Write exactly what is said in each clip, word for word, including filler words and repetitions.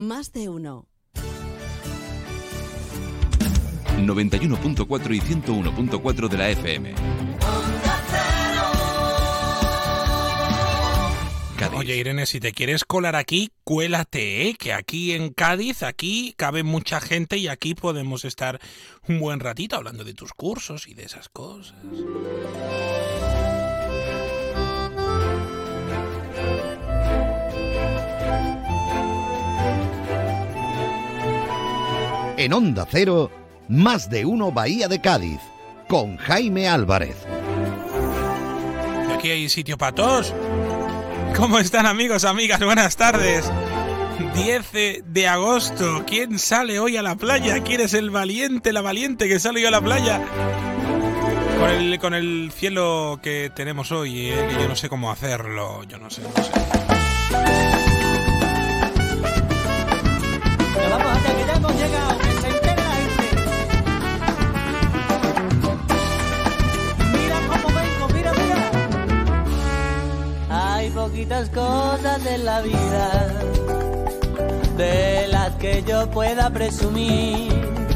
Más de uno. noventa y uno punto cuatro y ciento uno punto cuatro de la F M. Cádiz. Oye, Irene, si te quieres colar aquí, cuélate, ¿eh? Que aquí en Cádiz, aquí cabe mucha gente y aquí podemos estar un buen ratito hablando de tus cursos y de esas cosas. En Onda Cero, Más de uno Bahía de Cádiz, con Jaime Álvarez. Y aquí hay sitio para todos. ¿Cómo están, amigos, amigas? Buenas tardes. diez de agosto. ¿Quién sale hoy a la playa? ¿Quién es el valiente, la valiente que sale hoy a la playa? Con el, con el cielo que tenemos hoy, ¿eh? Que yo no sé cómo hacerlo. Yo no sé, no sé. Pero vamos allá, que ya hemos llegado, que se entere la gente. Mira cómo vengo, mira, mira. Hay poquitas cosas en la vida de las que yo pueda presumir.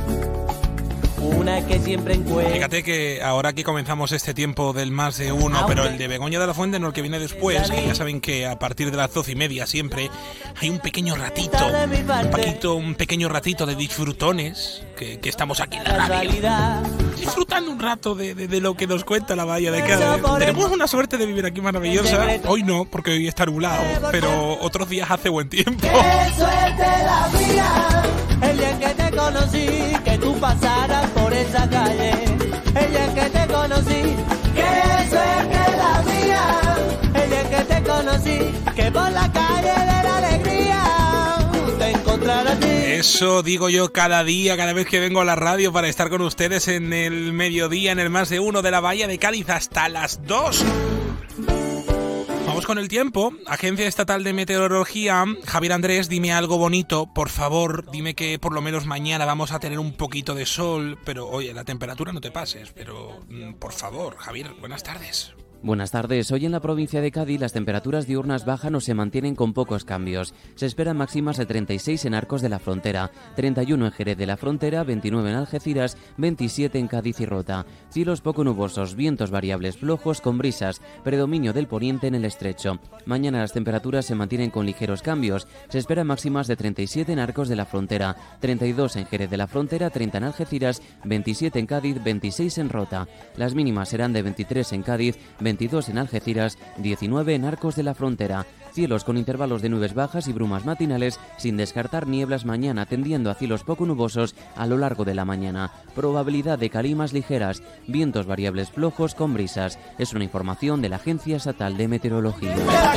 Una que siempre encuentro. Fíjate que ahora que comenzamos este tiempo del más de uno, pero el de Begoña de la Fuente no, el que viene después, que ya saben que a partir de las doce y media siempre hay un pequeño ratito, un paquito, un pequeño ratito de disfrutones, que, que estamos aquí en la radio, disfrutando un rato de, de, de lo que nos cuenta la Bahía de Cádiz. Tenemos una suerte de vivir aquí maravillosa. Hoy no, porque hoy está nublado, pero otros días hace buen tiempo. ¡Qué suerte la mía! El día que te conocí, que tú pasaras por esa calle. El día que te conocí, que suerte la mía. El día que te conocí, que por la calle de la alegría te encontrara a ti. Eso digo yo cada día, cada vez que vengo a la radio para estar con ustedes en el mediodía, en el más de uno de la Bahía de Cádiz hasta las dos. Vamos con el tiempo. Agencia Estatal de Meteorología. Javier Andrés, dime algo bonito, por favor. Dime que por lo menos mañana vamos a tener un poquito de sol. Pero, oye, la temperatura no te pases. Pero, por favor, Javier, buenas tardes. Buenas tardes. Hoy en la provincia de Cádiz las temperaturas diurnas bajan o se mantienen con pocos cambios. Se esperan máximas de treinta y seis en Arcos de la Frontera, treinta y uno en Jerez de la Frontera, veintinueve en Algeciras, veintisiete en Cádiz y Rota. Cielos poco nubosos, vientos variables flojos con brisas, predominio del poniente en el estrecho. Mañana las temperaturas se mantienen con ligeros cambios. Se esperan máximas de treinta y siete en Arcos de la Frontera, treinta y dos en Jerez de la Frontera, treinta en Algeciras, veintisiete en Cádiz, veintiséis en Rota. Las mínimas serán de veintitrés en Cádiz, veintidós en Algeciras, diecinueve en Arcos de la Frontera. Cielos con intervalos de nubes bajas y brumas matinales, sin descartar nieblas mañana, tendiendo a cielos poco nubosos a lo largo de la mañana. Probabilidad de calimas ligeras, vientos variables flojos con brisas. Es una información de la Agencia Estatal de Meteorología.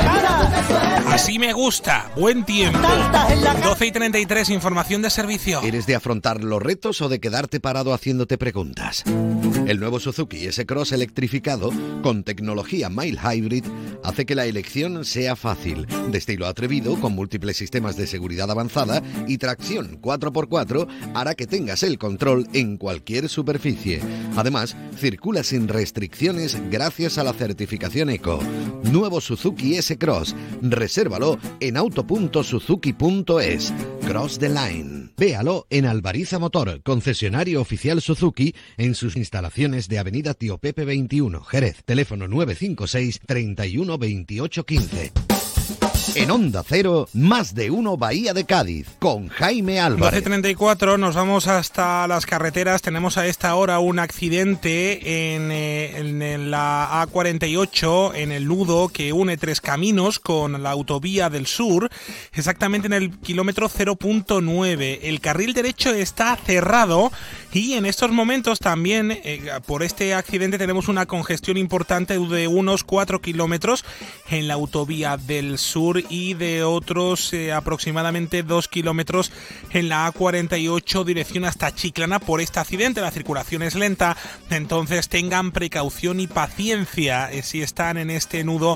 Así me gusta, buen tiempo. doce y treinta y tres, información de servicio. ¿Eres de afrontar los retos o de quedarte parado haciéndote preguntas? El nuevo Suzuki S-Cross electrificado con tecnología Mild Hybrid hace que la elección sea fácil. De estilo atrevido, con múltiples sistemas de seguridad avanzada y tracción cuatro por cuatro, hará que tengas el control en cualquier superficie. Además, circula sin restricciones gracias a la certificación Eco. Nuevo Suzuki S-Cross. Resérvalo en auto punto suzuki punto es. Cross the Line. Véalo en Albariza Motor, concesionario oficial Suzuki, en sus instalaciones de Avenida Tío Pepe veintiuno, Jerez. Teléfono nueve cinco seis, treinta y uno, veintiocho, quince. En Onda Cero, Más de uno Bahía de Cádiz, con Jaime Álvarez. doce treinta y cuatro, nos vamos hasta las carreteras. Tenemos a esta hora un accidente en, eh, en la A cuarenta y ocho, en el nudo que une Tres Caminos con la autovía del sur, exactamente en el kilómetro cero punto nueve. El carril derecho está cerrado y en estos momentos también, eh, por este accidente, tenemos una congestión importante de unos cuatro kilómetros en la autovía del sur y de otros eh, aproximadamente dos kilómetros en la A cuarenta y ocho dirección hasta Chiclana por este accidente. La circulación es lenta, entonces tengan precaución y paciencia eh, si están en este nudo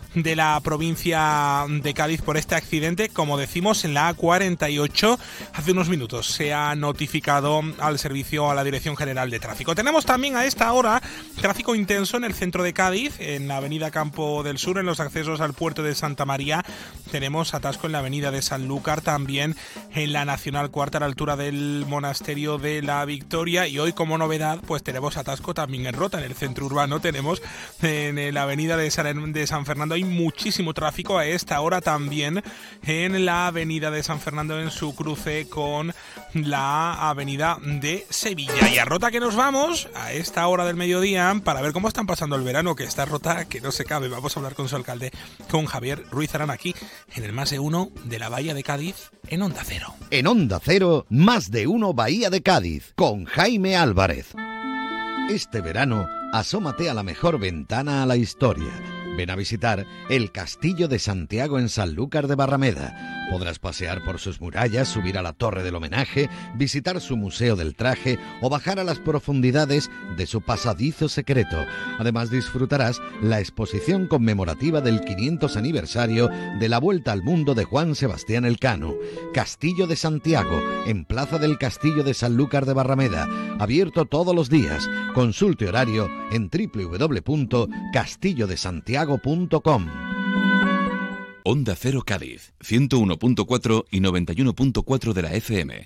de la provincia de Cádiz por este accidente. Como decimos, en la A cuarenta y ocho, hace unos minutos se ha notificado al servicio, a la Dirección General de Tráfico. Tenemos también a esta hora tráfico intenso en el centro de Cádiz, en la avenida Campo del Sur, en los accesos al puerto de Santa María. Tenemos atasco en la avenida de Sanlúcar, también en la Nacional Cuarta, a la altura del Monasterio de la Victoria. Y hoy, como novedad, pues tenemos atasco también en Rota, en el centro urbano. Tenemos en la avenida de San, de San Fernando, hay muchísimo tráfico a esta hora, también en la avenida de San Fernando en su cruce con la avenida de Sevilla. Y a Rota que nos vamos a esta hora del mediodía para ver cómo están pasando el verano, que está Rota que no se cabe. Vamos a hablar con su alcalde, con Javier Ruiz Arana, aquí en el Más de Uno de la Bahía de Cádiz, en Onda Cero. En Onda Cero, Más de Uno Bahía de Cádiz, con Jaime Álvarez. Este verano, asómate a la mejor ventana a la historia. Ven a visitar el Castillo de Santiago en Sanlúcar de Barrameda. Podrás pasear por sus murallas, subir a la Torre del Homenaje, visitar su Museo del Traje o bajar a las profundidades de su pasadizo secreto. Además, disfrutarás la exposición conmemorativa del quinientos aniversario de la Vuelta al Mundo de Juan Sebastián Elcano. Castillo de Santiago, en Plaza del Castillo de Sanlúcar de Barrameda. Abierto todos los días. Consulte horario en doble u doble u doble u punto castillo de santiago punto com. Onda Cero Cádiz, ciento uno punto cuatro y noventa y uno punto cuatro de la F M.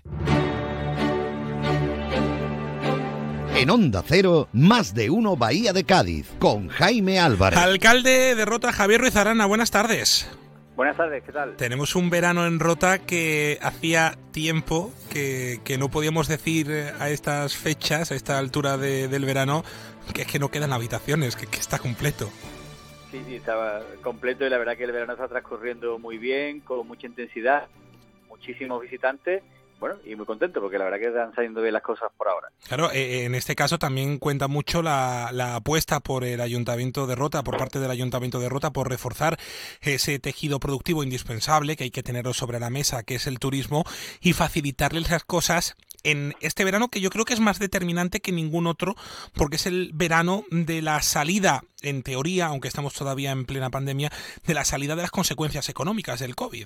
En Onda Cero, Más de Uno Bahía de Cádiz, con Jaime Álvarez. Alcalde de Rota, Javier Ruiz Arana, buenas tardes. Buenas tardes, ¿qué tal? Tenemos un verano en Rota que hacía tiempo que, que no podíamos decir a estas fechas, a esta altura de, del verano, que es que no quedan habitaciones, que, que está completo. Sí, sí, estaba completo y la verdad que el verano está transcurriendo muy bien, con mucha intensidad, muchísimos visitantes. Bueno, y muy contento porque la verdad que están saliendo bien las cosas por ahora. Claro, eh, en este caso también cuenta mucho la, la apuesta por el Ayuntamiento de Rota, por parte del Ayuntamiento de Rota, por reforzar ese tejido productivo indispensable que hay que tenerlo sobre la mesa, que es el turismo, y facilitarles las cosas en este verano, que yo creo que es más determinante que ningún otro, porque es el verano de la salida, en teoría, aunque estamos todavía en plena pandemia, de la salida de las consecuencias económicas del COVID.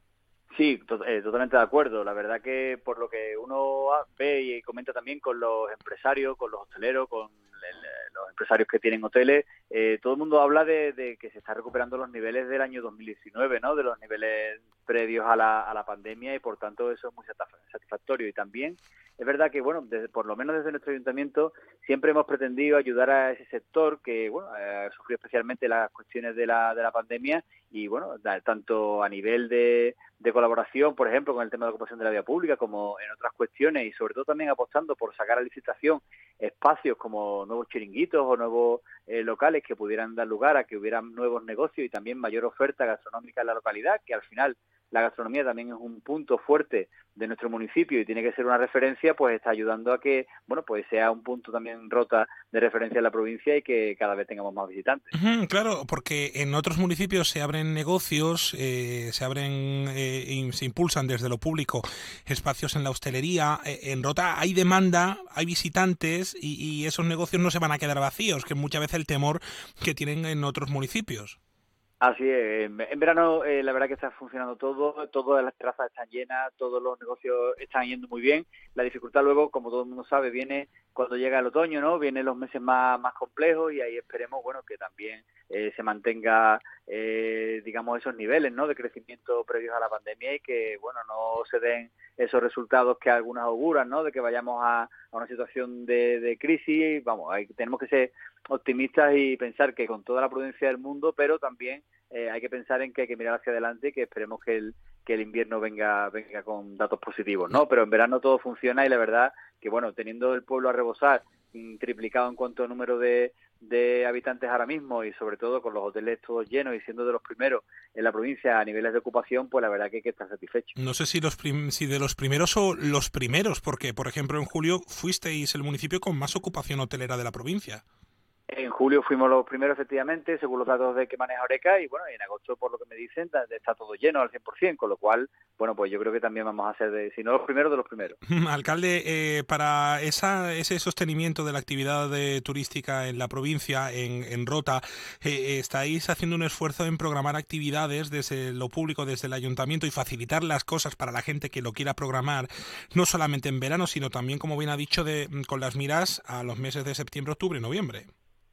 Sí, to- eh, totalmente de acuerdo. La verdad que por lo que uno ve y comenta también con los empresarios, con los hosteleros, con el, los empresarios que tienen hoteles, eh, todo el mundo habla de, de que se están recuperando los niveles del año dos mil diecinueve, ¿no? De los niveles previos a la, a la pandemia, y por tanto eso es muy satisfactorio. Y también es verdad que, bueno, desde, por lo menos desde nuestro ayuntamiento siempre hemos pretendido ayudar a ese sector que, bueno, ha sufrido especialmente las cuestiones de la, de la pandemia, y, bueno, da, tanto a nivel de, de colaboración, por ejemplo, con el tema de la ocupación de la vía pública, como en otras cuestiones, y sobre todo también apostando por sacar a licitación espacios como nuevos chiringuitos o nuevos eh, locales que pudieran dar lugar a que hubieran nuevos negocios y también mayor oferta gastronómica en la localidad, que al final la gastronomía también es un punto fuerte de nuestro municipio y tiene que ser una referencia, pues está ayudando a que, bueno, pues sea un punto también Rota de referencia en la provincia y que cada vez tengamos más visitantes. Uh-huh, claro, porque en otros municipios se abren negocios, eh, se abren eh, y se impulsan desde lo público espacios en la hostelería. Eh, en Rota hay demanda, hay visitantes y, y esos negocios no se van a quedar vacíos, que es muchas veces el temor que tienen en otros municipios. Así es, en verano eh, la verdad que está funcionando todo, todas las terrazas están llenas, todos los negocios están yendo muy bien. La dificultad luego, como todo el mundo sabe, viene cuando llega el otoño, ¿no? Vienen los meses más, más complejos, y ahí esperemos, bueno, que también eh, se mantenga, eh, digamos, esos niveles, ¿no? De crecimiento previos a la pandemia, y que, bueno, no se den esos resultados que algunas auguran, ¿no? De que vayamos a, a una situación de, de crisis. Vamos, hay, tenemos que ser optimistas y pensar que con toda la prudencia del mundo, pero también eh, hay que pensar en que hay que mirar hacia adelante y que esperemos que el que el invierno venga venga con datos positivos, ¿no? Pero en verano todo funciona, y la verdad que, bueno, teniendo el pueblo a rebosar, triplicado en cuanto a número de, de habitantes ahora mismo, y sobre todo con los hoteles todos llenos y siendo de los primeros en la provincia a niveles de ocupación, pues la verdad que hay que estar satisfecho. No sé si los prim- si de los primeros o los primeros, porque, por ejemplo, en julio fuisteis el municipio con más ocupación hotelera de la provincia. En julio fuimos los primeros, efectivamente, según los datos de que maneja Oreca, y bueno, en agosto, por lo que me dicen, está todo lleno al cien por ciento, con lo cual, bueno, pues yo creo que también vamos a ser, de, si no los primeros, de los primeros. Alcalde, eh, para esa, ese sostenimiento de la actividad de, turística en la provincia, en, en Rota, eh, estáis haciendo un esfuerzo en programar actividades desde lo público, desde el ayuntamiento, y facilitar las cosas para la gente que lo quiera programar, no solamente en verano, sino también, como bien ha dicho, de, con las miras a los meses de septiembre, octubre y noviembre.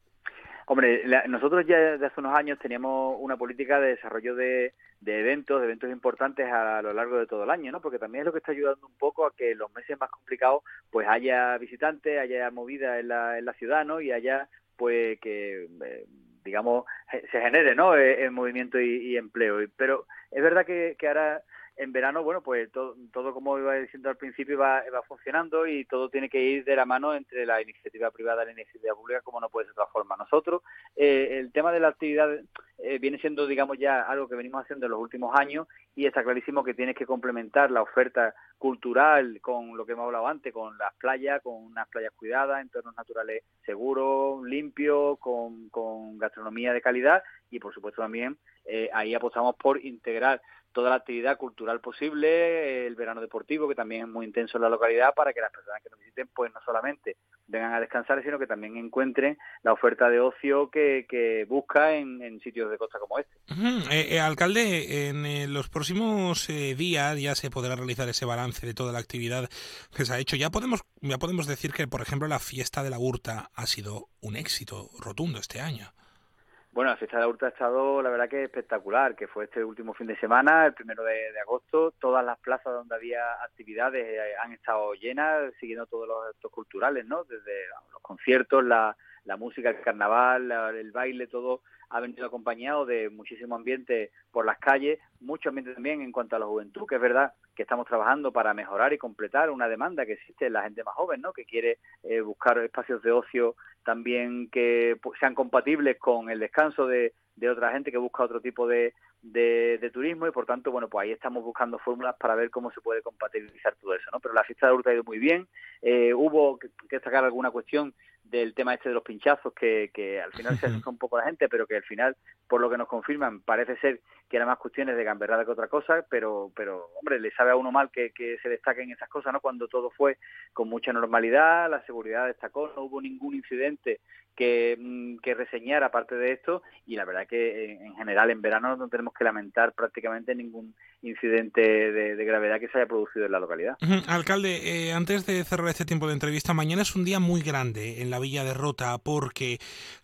Hombre, la, nosotros ya desde hace unos años teníamos una política de desarrollo de, de eventos, de eventos importantes a, a lo largo de todo el año, ¿no? Porque también es lo que está ayudando un poco a que en los meses más complicados pues haya visitantes, haya movida en la, en la ciudad, ¿no? Y haya, pues, que, eh, digamos, se genere, ¿no? El, el movimiento y, y empleo. Pero es verdad que, que ahora... En verano, bueno, pues todo, todo como iba diciendo al principio, va, va funcionando y todo tiene que ir de la mano entre la iniciativa privada y la iniciativa pública, como no puede ser de otra forma. Nosotros, eh, el tema de la actividad eh, viene siendo, digamos, ya algo que venimos haciendo en los últimos años, y está clarísimo que tienes que complementar la oferta cultural con lo que hemos hablado antes, con las playas, con unas playas cuidadas, entornos naturales seguros, limpios, con, con gastronomía de calidad, y por supuesto también eh, ahí apostamos por integrar toda la actividad cultural posible, el verano deportivo, que también es muy intenso en la localidad, para que las personas que nos visiten pues no solamente vengan a descansar, sino que también encuentren la oferta de ocio que, que busca en, en sitios de costa como este. Uh-huh. eh, eh, alcalde, en eh, los próximos eh, días ya se podrá realizar ese balance de toda la actividad que se ha hecho. Ya podemos, ya podemos decir que, por ejemplo, la fiesta de la Huerta ha sido un éxito rotundo este año. Bueno, la fiesta de la Huerta ha estado, la verdad, que espectacular, que fue este último fin de semana, el primero de, de agosto. Todas las plazas donde había actividades eh, han estado llenas, siguiendo todos los actos culturales, ¿no? Desde los conciertos, la, la música, el carnaval, la, el baile, todo ha venido acompañado de muchísimo ambiente por las calles, mucho ambiente también en cuanto a la juventud, que es verdad que estamos trabajando para mejorar y completar una demanda que existe en la gente más joven, ¿no? Que quiere eh, buscar espacios de ocio también que pues, sean compatibles con el descanso de, de otra gente que busca otro tipo de, de, de turismo, y por tanto, bueno, pues ahí estamos buscando fórmulas para ver cómo se puede compatibilizar todo eso, ¿no? Pero la fiesta de la Huerta ha ido muy bien. Eh, hubo que, que destacar alguna cuestión del tema este de los pinchazos, que, que al final se asusta un poco la gente, pero que al final, por lo que nos confirman, parece ser que eran más cuestiones de gamberrada que otra cosa, pero, pero hombre, le sabe a uno mal que, que se destaquen esas cosas, ¿no? Cuando todo fue con mucha normalidad, la seguridad destacó, no hubo ningún incidente que, que reseñar aparte de esto, y la verdad que en general en verano no tenemos que lamentar prácticamente ningún incidente de, de gravedad que se haya producido en la localidad. Uh-huh. Alcalde, eh, antes de cerrar este tiempo de entrevista, mañana es un día muy grande en la Villa de Rota, porque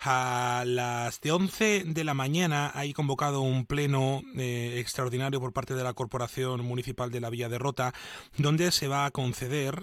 a las de once de la mañana hay convocado un pleno eh, extraordinario por parte de la Corporación Municipal de la Villa de Rota, donde se va a conceder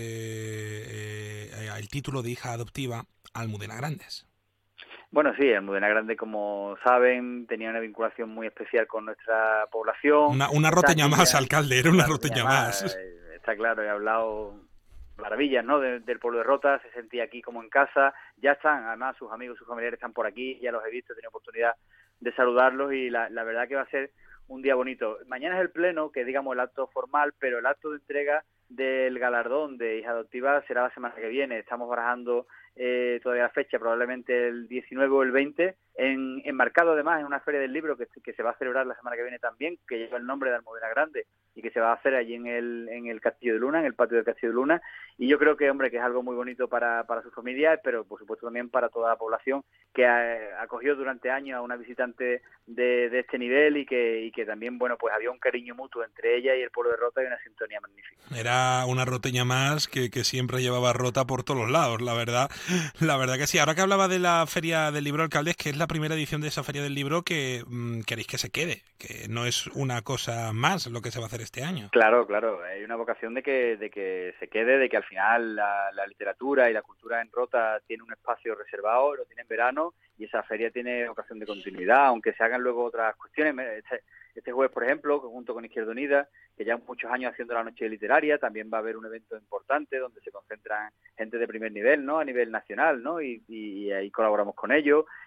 eh, eh, el título de hija adoptiva a Almudena Grandes. Bueno, sí, Almudena Grande, como saben, tenía una vinculación muy especial con nuestra población. Una, una roteña más, alcalde, era una, una roteña más. más. Está claro, he hablado maravillas, ¿no? De, del pueblo de Rota, se sentía aquí como en casa. Ya están, además, sus amigos, sus familiares están por aquí, ya los he visto, he tenido oportunidad de saludarlos, y la, la verdad que va a ser un día bonito. Mañana es el pleno, que digamos el acto formal, pero el acto de entrega del galardón de hija adoptiva será la semana que viene. Estamos barajando eh, todavía la fecha, probablemente el diecinueve o el veinte, en, enmarcado además en una feria del libro que, que se va a celebrar la semana que viene también, que lleva el nombre de Almudena Grande, y que se va a hacer allí en el en el Castillo de Luna, en el patio del Castillo de Luna, y yo creo que, hombre, que es algo muy bonito para, para su familia, pero por supuesto también para toda la población que ha, acogió durante años a una visitante de, de este nivel, y que y que también, bueno, pues había un cariño mutuo entre ella y el pueblo de Rota, y una sintonía magnífica. Era una roteña más que, que siempre llevaba Rota por todos los lados, la verdad, la verdad que sí. Ahora que hablaba de la Feria del Libro, alcalde, es que es la primera edición de esa Feria del Libro que mmm, queréis que se quede, que no es una cosa más lo que se va a hacer este año. Claro, claro, hay una vocación de que de que se quede, de que al final la, la literatura y la cultura en Rota tiene un espacio reservado, lo tiene en verano, y esa feria tiene ocasión de continuidad, aunque se hagan luego otras cuestiones. Este, este jueves, por ejemplo, junto con Izquierda Unida, que ya muchos años haciendo la noche literaria, también va a haber un evento importante donde se concentran gente de primer nivel, ¿no? A nivel nacional, ¿no? Y, y, y ahí colaboramos con ellos.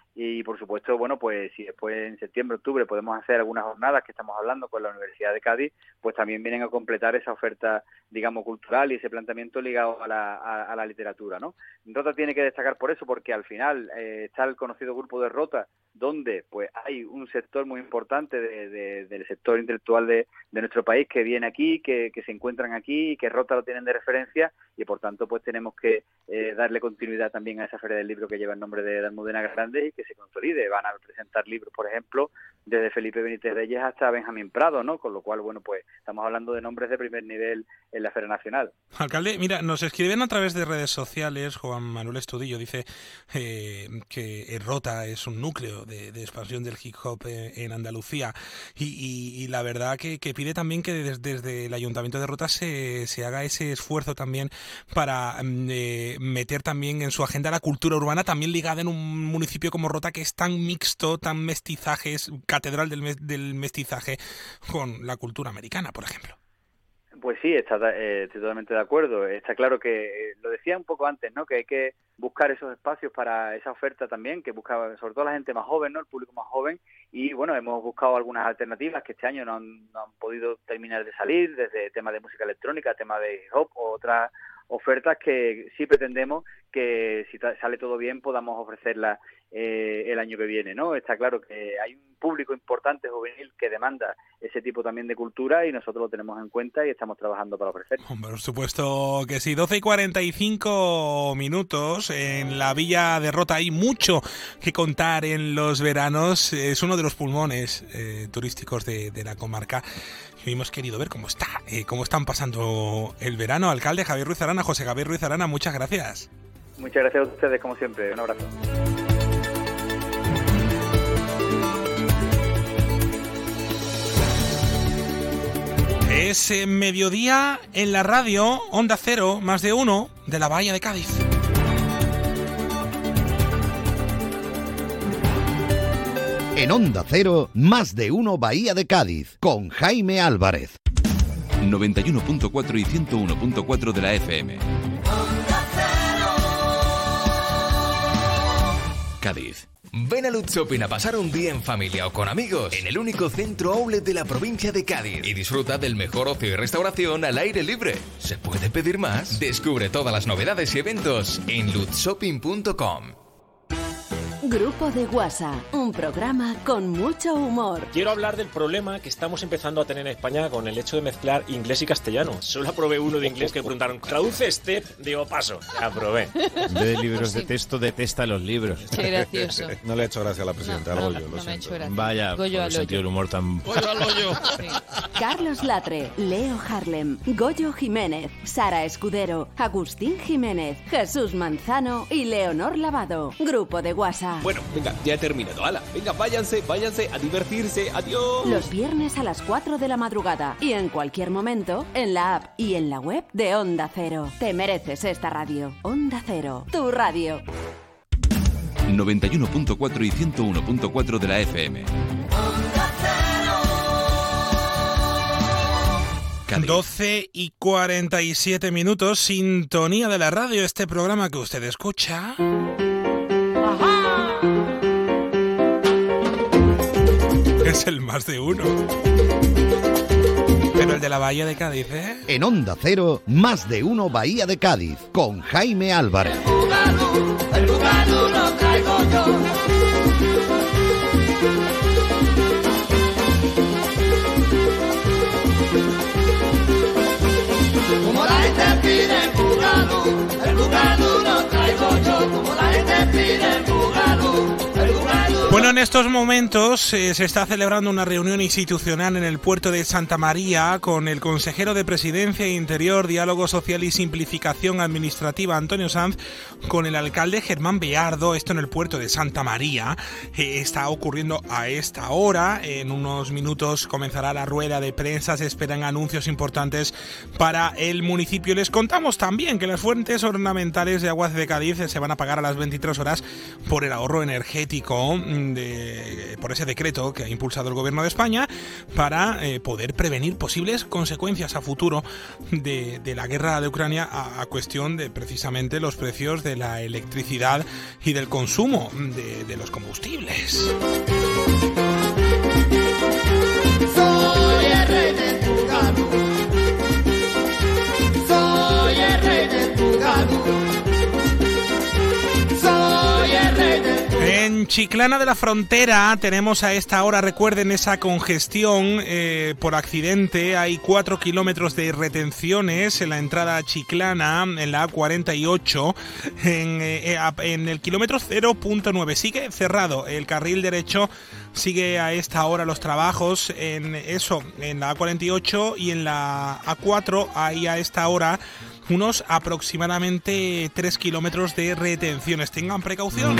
Y por supuesto, bueno, pues si después en septiembre, octubre podemos hacer algunas jornadas que estamos hablando con la Universidad de Cádiz, pues también vienen a completar esa oferta, digamos, cultural y ese planteamiento ligado a la, a, a la literatura, ¿no? Rota tiene que destacar por eso, porque al final eh, está el conocido grupo de Rota, donde pues hay un sector muy importante de, de, del sector intelectual de, de nuestro país que viene aquí, que, que se encuentran aquí y que Rota lo tienen de referencia, y por tanto pues tenemos que eh, darle continuidad también a esa Feria del Libro que lleva el nombre de Almudena Grandes y que se consolide. Van a presentar libros, por ejemplo, desde Felipe Benítez Reyes hasta Benjamín Prado, ¿no? Con lo cual, bueno, pues estamos hablando de nombres de primer nivel en la Feria Nacional. Alcalde, mira, nos escriben a través de redes sociales, Juan Manuel Estudillo dice eh, que Rota es un núcleo de, de expansión del hip hop en, en Andalucía y, y, y la verdad que, que pide también que desde, desde el Ayuntamiento de Rota se, se haga ese esfuerzo también para eh, meter también en su agenda la cultura urbana, también ligada en un municipio como Rota que es tan mixto, tan mestizaje, es catedral del, del mestizaje con la cultura americana, por ejemplo. Pues sí, está, eh, estoy totalmente de acuerdo. Está claro que, eh, lo decía un poco antes, ¿no? Que hay que buscar esos espacios para esa oferta también, que busca sobre todo la gente más joven, ¿no? El público más joven. Y bueno, hemos buscado algunas alternativas que este año no han, no han podido terminar de salir, desde temas de música electrónica, temas de hip hop o otras ofertas que sí pretendemos que si sale todo bien podamos ofrecerlas eh, el año que viene, ¿no? Está claro que hay un público importante juvenil que demanda ese tipo también de cultura y nosotros lo tenemos en cuenta y estamos trabajando para ofrecer. Por supuesto que sí. doce y cuarenta y cinco minutos. En la Villa de Rota hay mucho que contar en los veranos. Es uno de los pulmones eh, turísticos de, de la comarca. Y hemos querido ver cómo está, eh, cómo están pasando el verano. Alcalde Javier Ruiz Arana, José Javier Ruiz Arana, muchas gracias. Muchas gracias a ustedes, como siempre. Un abrazo. Es eh, mediodía en la radio Onda Cero, más de uno, de la Bahía de Cádiz. En Onda Cero, más de uno Bahía de Cádiz, con Jaime Álvarez. noventa y uno punto cuatro y ciento uno punto cuatro de la F M. Cádiz. Ven a Lutz Shopping a pasar un día en familia o con amigos en el único centro outlet de la provincia de Cádiz y disfruta del mejor ocio y restauración al aire libre. ¿Se puede pedir más? Descubre todas las novedades y eventos en lutz shopping punto com. Grupo de Guasa, un programa con mucho humor. Quiero hablar del problema que estamos empezando a tener en España con el hecho de mezclar inglés y castellano. Solo aprobé uno de inglés que preguntaron, ¿traduce step? Digo, paso. Aprobé. De libros de texto, detesta los libros. Qué gracioso. No le ha hecho gracia a la presidenta, no, al no, Goyo, no, lo no me ha hecho gracia. Vaya, Goyo por al el sentido hoyo. del humor tan... Goyo al hoyo. Sí. Carlos Latre, Leo Harlem, Goyo Jiménez, Sara Escudero, Agustín Jiménez, Jesús Manzano y Leonor Lavado. Grupo de Guasa. Bueno, venga, ya he terminado. ¡Hala! Venga, váyanse, váyanse a divertirse. ¡Adiós! Los viernes a las cuatro de la madrugada y en cualquier momento en la app y en la web de Onda Cero. Te mereces esta radio. Onda Cero, tu radio. noventa y uno punto cuatro y ciento uno punto cuatro de la F M. Cádiz. doce y cuarenta y siete minutos, sintonía de la radio, este programa que usted escucha. Es el más de uno. Pero el de la Bahía de Cádiz, ¿eh? En Onda Cero, más de uno Bahía de Cádiz, con Jaime Álvarez. El bugalú, el bugalú lo traigo yo. Como la gente pide el bugalú, el bugalú lo traigo yo. Como la gente pide el bugalú, el bugalú. Bueno, en estos momentos eh, se está celebrando una reunión institucional en el puerto de Santa María con el consejero de Presidencia e Interior, Diálogo Social y Simplificación Administrativa, Antonio Sanz, con el alcalde Germán Beardo. Esto en el puerto de Santa María. Eh, está ocurriendo a esta hora. En unos minutos comenzará la rueda de prensa. Se esperan anuncios importantes para el municipio. Les contamos también que las fuentes ornamentales de Aguas de Cádiz se van a apagar a las veintitrés horas por el ahorro energético de, por ese decreto que ha impulsado el Gobierno de España para eh, poder prevenir posibles consecuencias a futuro de, de la guerra de Ucrania a, a cuestión de precisamente los precios de la electricidad y del consumo de, de los combustibles. Soy el rey del Bugalú. Soy el rey del Bugalú. Soy el rey del Bugalú. En Chiclana de la Frontera tenemos a esta hora, recuerden, esa congestión eh, por accidente. Hay cuatro kilómetros de retenciones en la entrada a Chiclana, en la A cuarenta y ocho, en, eh, en el kilómetro cero punto nueve. Sigue cerrado el carril derecho. Sigue a esta hora los trabajos en eso, en la A cuarenta y ocho, y en la A cuatro hay a esta hora unos aproximadamente tres kilómetros de retenciones. Tengan precaución.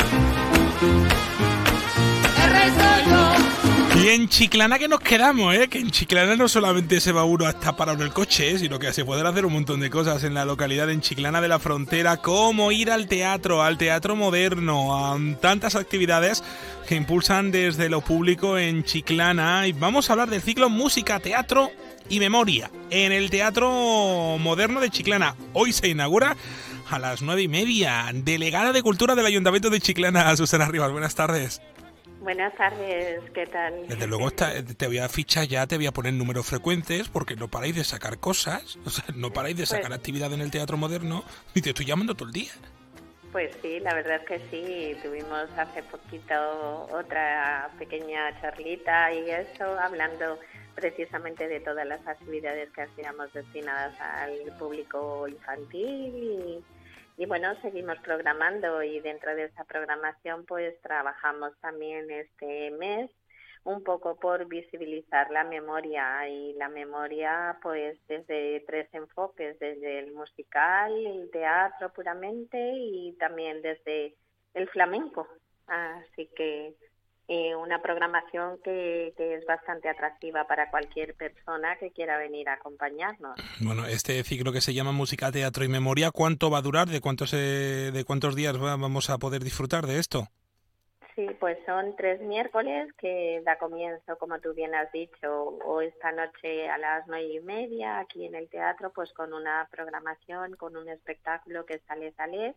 Y en Chiclana que nos quedamos, ¿eh? Que en Chiclana no solamente se va uno a estar parado en el coche, ¿eh? Sino que se pueden hacer un montón de cosas en la localidad, en Chiclana de la Frontera, como ir al teatro, al teatro moderno, a tantas actividades que impulsan desde lo público en Chiclana. Y vamos a hablar del ciclo Música, Teatro y Memoria en el Teatro Moderno de Chiclana. Hoy se inaugura a las nueve y media. Delegada de Cultura del Ayuntamiento de Chiclana, Susana Rivas, buenas tardes. Buenas tardes, ¿qué tal? Desde luego está, te voy a fichar ya, te voy a poner números frecuentes porque no paráis de sacar cosas, o sea, no paráis de sacar pues, actividad en el Teatro Moderno y te estoy llamando todo el día. Pues sí, la verdad es que sí, tuvimos hace poquito otra pequeña charlita y eso, hablando precisamente de todas las actividades que hacíamos destinadas al público infantil y... Y bueno, seguimos programando y dentro de esa programación pues trabajamos también este mes un poco por visibilizar la memoria y la memoria pues desde tres enfoques, desde el musical, el teatro puramente y también desde el flamenco. Así que eh, una programación que, que es bastante atractiva para cualquier persona que quiera venir a acompañarnos. Bueno, este ciclo que se llama Música, Teatro y Memoria, ¿cuánto va a durar? ¿De cuántos, eh, de cuántos días va, vamos a poder disfrutar de esto? Sí, pues son tres miércoles que da comienzo, como tú bien has dicho, o esta noche a las nueve y media aquí en el teatro, pues con una programación, con un espectáculo que sale sale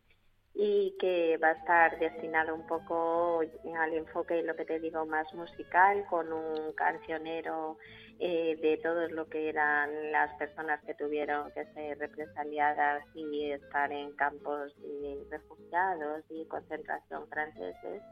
y que va a estar destinado un poco al enfoque, lo que te digo, más musical, con un cancionero eh, de todo lo que eran las personas que tuvieron que ser represaliadas y estar en campos de refugiados y concentración franceses.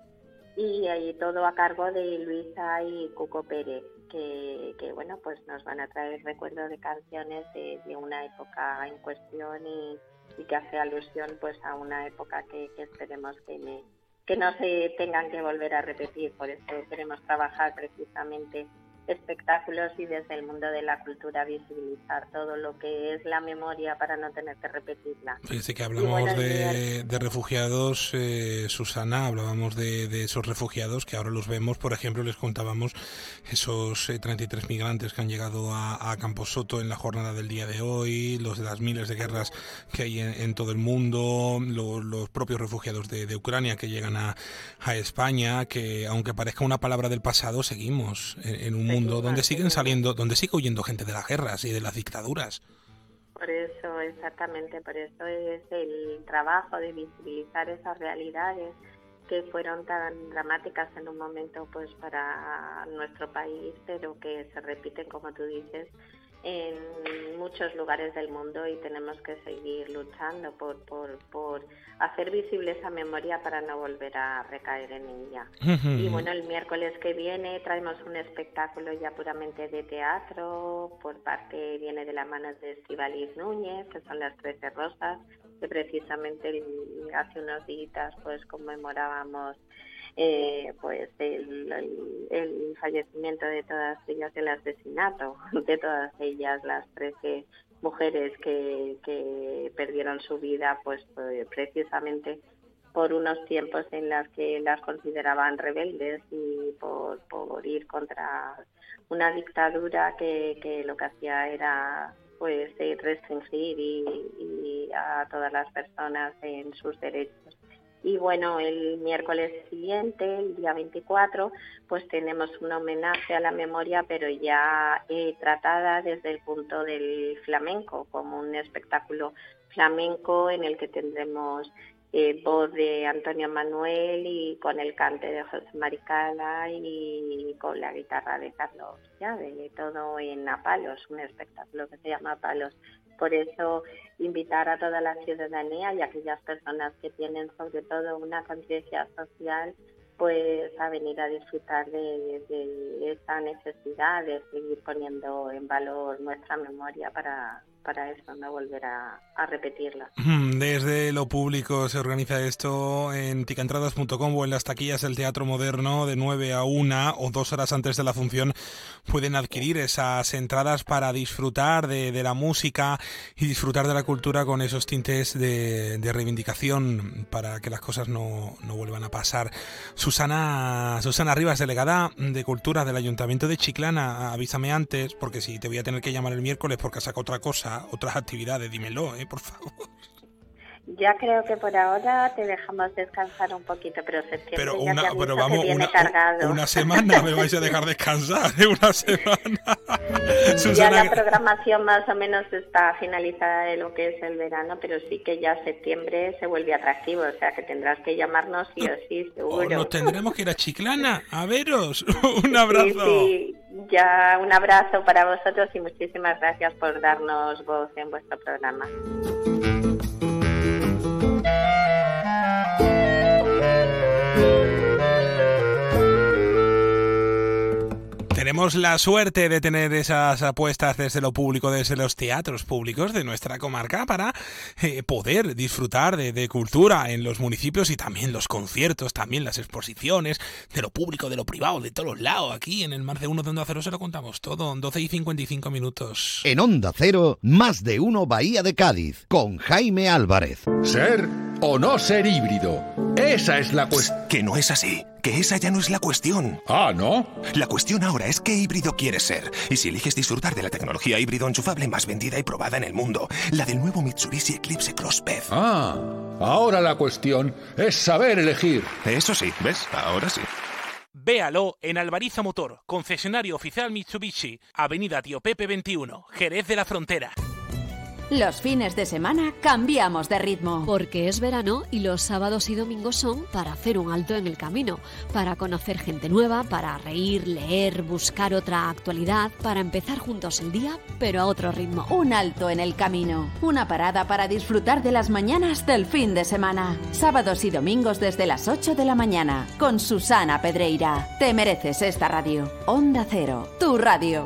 Y ahí todo a cargo de Luisa y Cuco Pérez, que, que bueno, pues nos van a traer recuerdos de canciones de, de una época en cuestión y, y que hace alusión pues a una época que, que esperemos que, me, que no se tengan que volver a repetir. Por eso queremos trabajar precisamente espectáculos y desde el mundo de la cultura visibilizar todo lo que es la memoria para no tener que repetirla. Fíjese que hablamos bueno, de, de refugiados, eh, Susana, hablábamos de, de esos refugiados que ahora los vemos, por ejemplo, les contábamos esos eh, treinta y tres migrantes que han llegado a, a Camposoto en la jornada del día de hoy, los de las miles de guerras que hay en, en todo el mundo, lo, los propios refugiados de, de Ucrania que llegan a, a España, que aunque parezca una palabra del pasado, seguimos en, en un mundo donde siguen saliendo, donde sigue huyendo gente de las guerras y de las dictaduras. Por eso, exactamente, por eso es el trabajo de visibilizar esas realidades que fueron tan dramáticas en un momento pues para nuestro país, pero que se repiten, como tú dices, en muchos lugares del mundo y tenemos que seguir luchando por, por, por hacer visible esa memoria para no volver a recaer en ella. Uh-huh. Y bueno, el miércoles que viene traemos un espectáculo ya puramente de teatro, por parte viene de la mano de Estíbaliz Núñez, que son las Trece Rosas, que precisamente hace unos días pues conmemorábamos Eh, pues el, el, el fallecimiento de todas ellas, el asesinato de todas ellas, las trece mujeres que, que perdieron su vida pues, pues precisamente por unos tiempos en los que las consideraban rebeldes y por, por ir contra una dictadura que, que lo que hacía era pues restringir y, y a todas las personas en sus derechos. Y bueno, el miércoles siguiente, el día veinticuatro, pues tenemos un homenaje a la memoria, pero ya eh, tratada desde el punto del flamenco, como un espectáculo flamenco en el que tendremos eh, voz de Antonio Manuel y con el cante de José Maricala y con la guitarra de Carlos Llave, todo en A Palos, un espectáculo que se llama A Palos. Por eso invitar a toda la ciudadanía y a aquellas personas que tienen sobre todo una conciencia social, pues a venir a disfrutar de, de esa necesidad de seguir poniendo en valor nuestra memoria para, para eso, no volver a, a repetirla. Desde lo público se organiza esto en ticantradas punto com o en las taquillas del Teatro Moderno de nueve a una o dos horas antes de la función. Pueden adquirir esas entradas para disfrutar de, de la música y disfrutar de la cultura con esos tintes de, de reivindicación para que las cosas no, no vuelvan a pasar. Susana, Susana Rivas, delegada de Cultura del Ayuntamiento de Chiclana, avísame antes, porque si te voy a tener que llamar el miércoles porque saca otra cosa, otras actividades, dímelo, ¿eh? Por favor. Ya creo que por ahora te dejamos descansar un poquito, pero septiembre pero ya una, te aviso pero que vamos, viene una, cargado. Una semana me vais a dejar descansar, ¿eh? Una semana. Ya la programación más o menos está finalizada de lo que es el verano, pero sí que ya septiembre se vuelve atractivo, o sea que tendrás que llamarnos sí o sí, seguro. O nos tendremos que ir a Chiclana a veros. Un abrazo. Sí, sí, ya un abrazo para vosotros y muchísimas gracias por darnos voz en vuestro programa. Tenemos la suerte de tener esas apuestas desde lo público, desde los teatros públicos de nuestra comarca para eh, poder disfrutar de, de cultura en los municipios y también los conciertos, también las exposiciones, de lo público, de lo privado, de todos los lados. Aquí en el Más de Uno de Onda Cero se lo contamos todo, en doce y cincuenta y cinco minutos. En Onda Cero, Más de Uno Bahía de Cádiz, con Jaime Álvarez. ¿Ser o no ser híbrido? Esa es la cuestión. Que no es así, que esa ya no es la cuestión. Ah, ¿no? La cuestión ahora es qué híbrido quieres ser. Y si eliges disfrutar de la tecnología híbrido enchufable más vendida y probada en el mundo, la del nuevo Mitsubishi Eclipse Cross P E V. Ah, ahora la cuestión es saber elegir. Eso sí, ¿ves? Ahora sí. Véalo en Alvariza Motor, concesionario oficial Mitsubishi, Avenida Tío Pepe veintiuno, Jerez de la Frontera. Los fines de semana cambiamos de ritmo. Porque es verano y los sábados y domingos son para hacer un alto en el camino, para conocer gente nueva, para reír, leer, buscar otra actualidad, para empezar juntos el día, pero a otro ritmo. Un alto en el camino, una parada para disfrutar de las mañanas del fin de semana. Sábados y domingos desde las ocho de la mañana, con Susana Pedreira. Te mereces esta radio. Onda Cero, tu radio.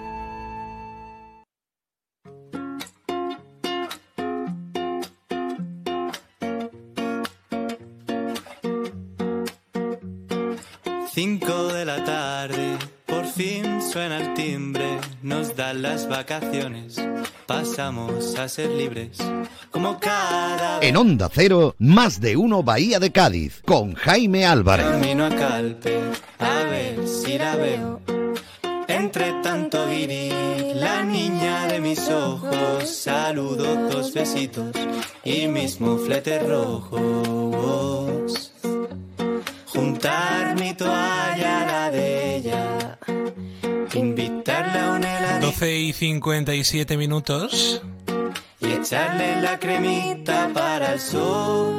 Cinco de la tarde, por fin suena el timbre, nos dan las vacaciones, pasamos a ser libres, como cada vez. En Onda Cero, Más de Uno Bahía de Cádiz, con Jaime Álvarez. Camino a Calpe, a ver si la veo, entre tanto guiri, la niña de mis ojos, saludo, dos besitos, y mis mufletes rojos. Juntar mi toalla a la de ella, invitarla a un helado. doce y cincuenta y siete minutos. Y echarle la cremita para el sol.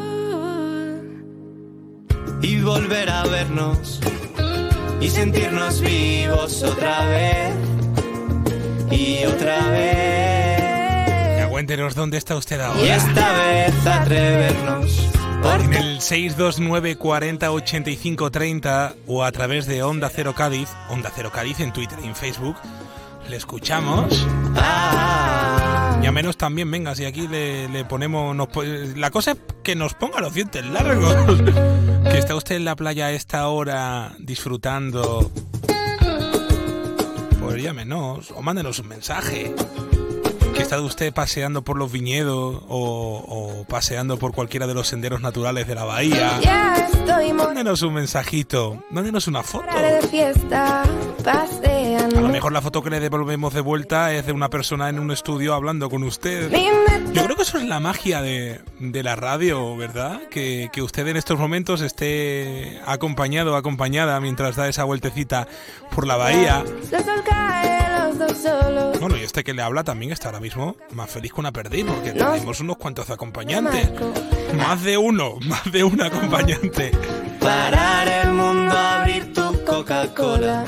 Y volver a vernos y sentirnos vivos otra vez. Y otra vez. Cuéntenos dónde está usted ahora. Y esta vez atrevernos. En el seis dos nueve cuarenta ochenta y cinco treinta o a través de Onda Cero Cádiz, Onda Cero Cádiz en Twitter y en Facebook. Le escuchamos. Y a menos también, venga, si aquí le, le ponemos... Nos, la cosa es que nos ponga los dientes largos. Que está usted en la playa a esta hora disfrutando. Pues llámenos o mándenos un mensaje. Que está usted paseando por los viñedos o, o paseando por cualquiera de los senderos naturales de la bahía. Mándenos un mensajito, mándenos una foto. De fiesta, paseando. A lo mejor la foto que le devolvemos de vuelta es de una persona en un estudio hablando con usted. Yo creo que eso es la magia de, de la radio, ¿verdad? Que, que usted en estos momentos esté acompañado, acompañada mientras da esa vueltecita por la bahía. Bueno, y este que le habla también está ahora mismo más feliz que una perdiz, porque tenemos unos cuantos acompañantes. Más de uno, más de un acompañante. Parar el mundo, abrir tu Coca-Cola.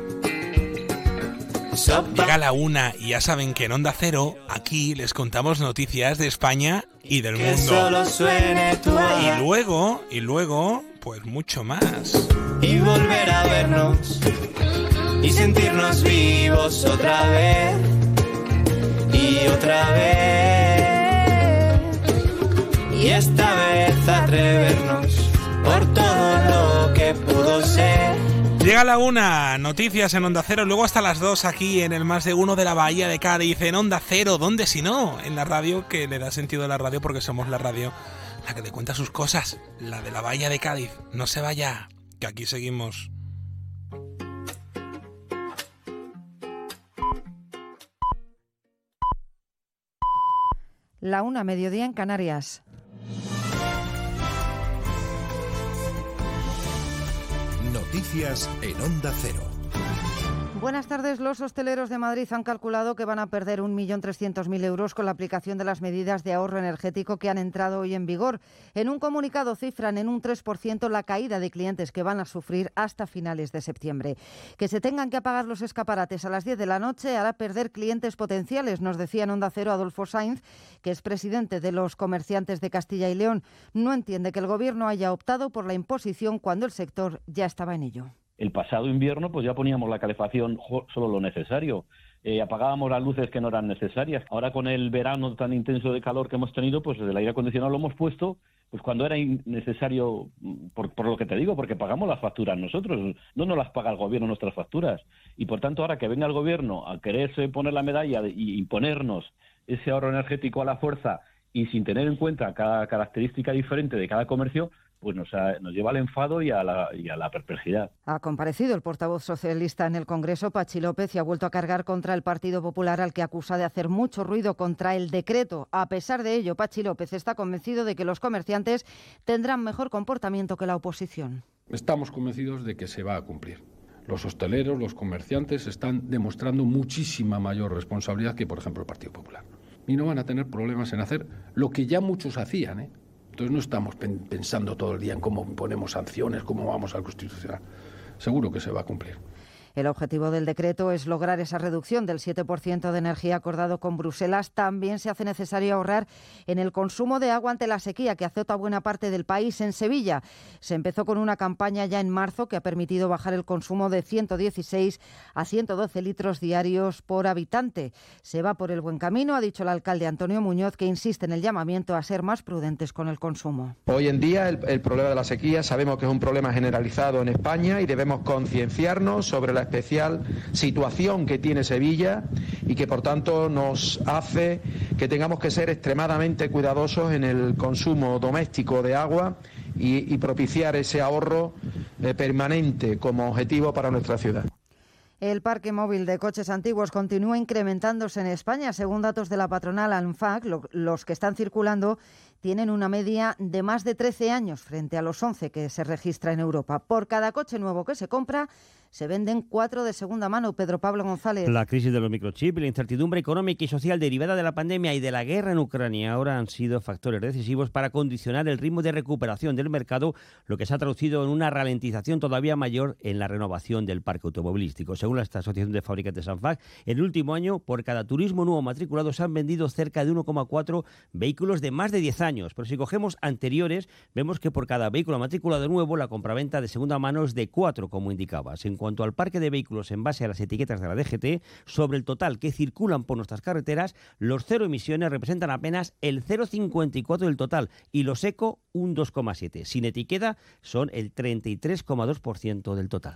Llega la una y ya saben que en Onda Cero, aquí les contamos noticias de España y del mundo. Solo suene tu y luego, y luego, pues mucho más. Y volver a vernos y sentirnos vivos otra vez y otra vez. Y esta vez atrevernos por todo lo que pudo ser. Llega la una, noticias en Onda Cero, luego hasta las dos aquí en el Más de Uno de la Bahía de Cádiz, en Onda Cero, ¿dónde si no? En la radio, que le da sentido a la radio porque somos la radio la que le cuenta sus cosas, la de la Bahía de Cádiz. No se vaya, que aquí seguimos. La una, mediodía en Canarias. Noticias en Onda Cero. Buenas tardes. Los hosteleros de Madrid han calculado que van a perder un millón trescientos mil euros con la aplicación de las medidas de ahorro energético que han entrado hoy en vigor. En un comunicado cifran en un tres por ciento la caída de clientes que van a sufrir hasta finales de septiembre. Que se tengan que apagar los escaparates a las diez de la noche hará perder clientes potenciales, nos decía en Onda Cero Adolfo Sainz, que es presidente de los comerciantes de Castilla y León. No entiende que el Gobierno haya optado por la imposición cuando el sector ya estaba en ello. El pasado invierno pues ya poníamos la calefacción solo lo necesario, eh, apagábamos las luces que no eran necesarias. Ahora con el verano tan intenso de calor que hemos tenido, pues el aire acondicionado lo hemos puesto pues cuando era necesario, por, por lo que te digo, porque pagamos las facturas nosotros, no nos las paga el Gobierno nuestras facturas. Y por tanto ahora que venga el Gobierno a quererse poner la medalla y imponernos ese ahorro energético a la fuerza y sin tener en cuenta cada característica diferente de cada comercio, pues nos, ha, nos lleva al enfado y a, la, y a la perplejidad. Ha comparecido el portavoz socialista en el Congreso, Pachi López, y ha vuelto a cargar contra el Partido Popular, al que acusa de hacer mucho ruido contra el decreto. A pesar de ello, Pachi López está convencido de que los comerciantes tendrán mejor comportamiento que la oposición. Estamos convencidos de que se va a cumplir. Los hosteleros, los comerciantes están demostrando muchísima mayor responsabilidad que, por ejemplo, el Partido Popular. Y no van a tener problemas en hacer lo que ya muchos hacían, ¿eh? Entonces no estamos pensando todo el día en cómo ponemos sanciones, cómo vamos al Constitucional. Seguro que se va a cumplir. El objetivo del decreto es lograr esa reducción del siete por ciento de energía acordado con Bruselas. También se hace necesario ahorrar en el consumo de agua ante la sequía que azota buena parte del país. En Sevilla se empezó con una campaña ya en marzo que ha permitido bajar el consumo de ciento dieciséis a ciento doce litros diarios por habitante. Se va por el buen camino, ha dicho el alcalde Antonio Muñoz, que insiste en el llamamiento a ser más prudentes con el consumo. Hoy en día el, el problema de la sequía sabemos que es un problema generalizado en España y debemos concienciarnos sobre la especial situación que tiene Sevilla y que por tanto nos hace que tengamos que ser extremadamente cuidadosos en el consumo doméstico de agua y, y propiciar ese ahorro eh, permanente como objetivo para nuestra ciudad. El parque móvil de coches antiguos continúa incrementándose en España. Según datos de la patronal ANFAC, lo, los que están circulando tienen una media de más de trece años frente a los once que se registra en Europa. Por cada coche nuevo que se compra, se venden cuatro de segunda mano. Pedro Pablo González. La crisis de los microchips, la incertidumbre económica y social derivada de la pandemia y de la guerra en Ucrania ahora han sido factores decisivos para condicionar el ritmo de recuperación del mercado, lo que se ha traducido en una ralentización todavía mayor en la renovación del parque automovilístico. Según la Asociación de Fabricantes ANFAC, en el último año, por cada turismo nuevo matriculado se han vendido cerca de uno coma cuatro vehículos de más de diez años. Pero si cogemos anteriores, vemos que por cada vehículo matriculado nuevo, la compraventa de segunda mano es de cuatro, como indicabas. En cuanto al parque de vehículos en base a las etiquetas de la D G T, sobre el total que circulan por nuestras carreteras, los cero emisiones representan apenas el cero coma cincuenta y cuatro del total y los eco un dos coma siete. Sin etiqueta son el treinta y tres coma dos por ciento del total.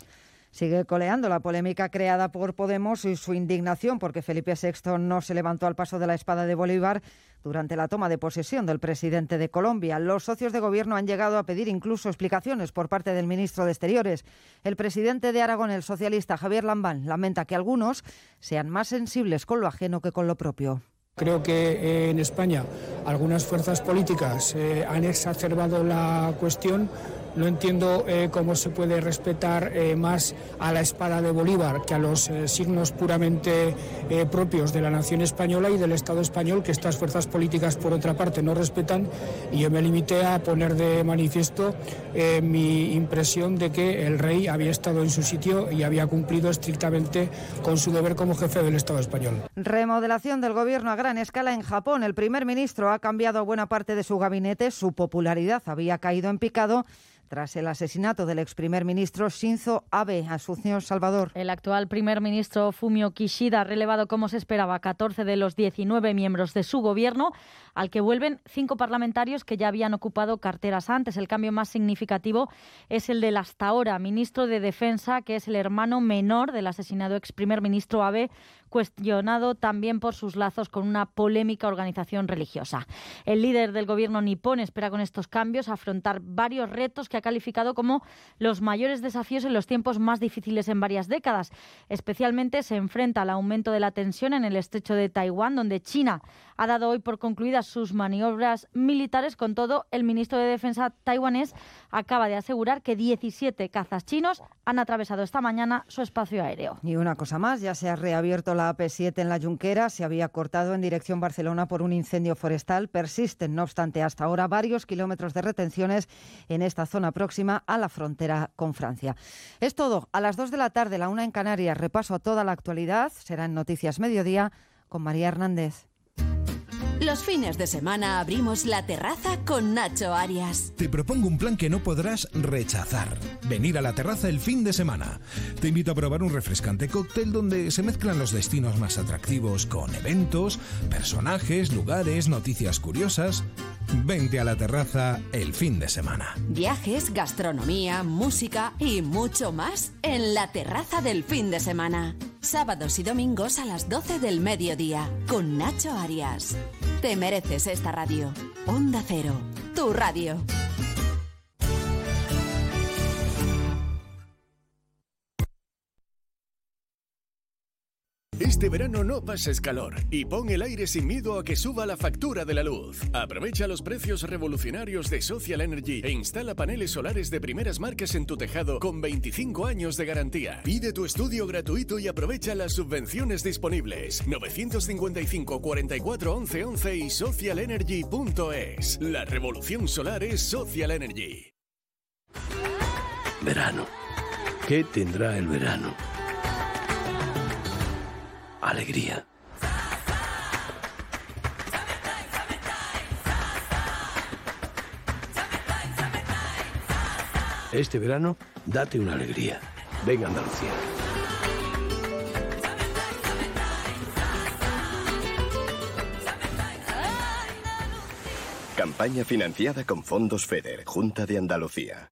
Sigue coleando la polémica creada por Podemos y su indignación porque Felipe sexto no se levantó al paso de la espada de Bolívar durante la toma de posesión del presidente de Colombia. Los socios de gobierno han llegado a pedir incluso explicaciones por parte del ministro de Exteriores. El presidente de Aragón, el socialista Javier Lambán, lamenta que algunos sean más sensibles con lo ajeno que con lo propio. Creo que eh, en España algunas fuerzas políticas eh, han exacerbado la cuestión. No entiendo eh, cómo se puede respetar eh, más a la espada de Bolívar que a los eh, signos puramente eh, propios de la nación española y del Estado español, que estas fuerzas políticas, por otra parte, no respetan. Y yo me limité a poner de manifiesto eh, mi impresión de que el rey había estado en su sitio y había cumplido estrictamente con su deber como jefe del Estado español. Remodelación del gobierno a gran escala en Japón. El primer ministro ha cambiado buena parte de su gabinete. Su popularidad había caído en picado tras el asesinato del ex primer ministro Shinzo Abe. Asunción Salvador. El actual primer ministro Fumio Kishida ha relevado, como se esperaba, a catorce de los diecinueve miembros de su gobierno, al que vuelven cinco parlamentarios que ya habían ocupado carteras antes. El cambio más significativo es el del hasta ahora ministro de Defensa, que es el hermano menor del asesinado ex primer ministro Abe, cuestionado también por sus lazos con una polémica organización religiosa. El líder del gobierno nipón espera con estos cambios afrontar varios retos que ha calificado como los mayores desafíos en los tiempos más difíciles en varias décadas. Especialmente se enfrenta al aumento de la tensión en el estrecho de Taiwán, donde China ha dado hoy por concluidas sus maniobras militares. Con todo, el ministro de Defensa taiwanés acaba de asegurar que diecisiete cazas chinos han atravesado esta mañana su espacio aéreo. Y una cosa más, ya se ha reabierto la A P siete en la Junquera, se había cortado en dirección Barcelona por un incendio forestal. Persisten, no obstante, hasta ahora varios kilómetros de retenciones en esta zona próxima a la frontera con Francia. Es todo. A las dos de la tarde, la una en Canarias, repaso a toda la actualidad. Será en Noticias Mediodía con María Hernández. Los fines de semana abrimos la terraza con Nacho Arias. Te propongo un plan que no podrás rechazar. Venir a la terraza el fin de semana. Te invito a probar un refrescante cóctel donde se mezclan los destinos más atractivos con eventos, personajes, lugares, noticias curiosas. Vente a la terraza el fin de semana. Viajes, gastronomía, música y mucho más en la terraza del fin de semana. Sábados y domingos a las doce del mediodía con Nacho Arias. Te mereces esta radio. Onda Cero, tu radio. Este verano no pases calor y pon el aire sin miedo a que suba la factura de la luz. Aprovecha los precios revolucionarios de Social Energy e instala paneles solares de primeras marcas en tu tejado con veinticinco años de garantía. Pide tu estudio gratuito y aprovecha las subvenciones disponibles. novecientos cincuenta y cinco, cuarenta y cuatro, once, once y social energy punto es. La revolución solar es Social Energy. Verano. ¿Qué tendrá el verano? Alegría. Este verano, date una alegría. Venga Andalucía. Campaña financiada con fondos FEDER, Junta de Andalucía.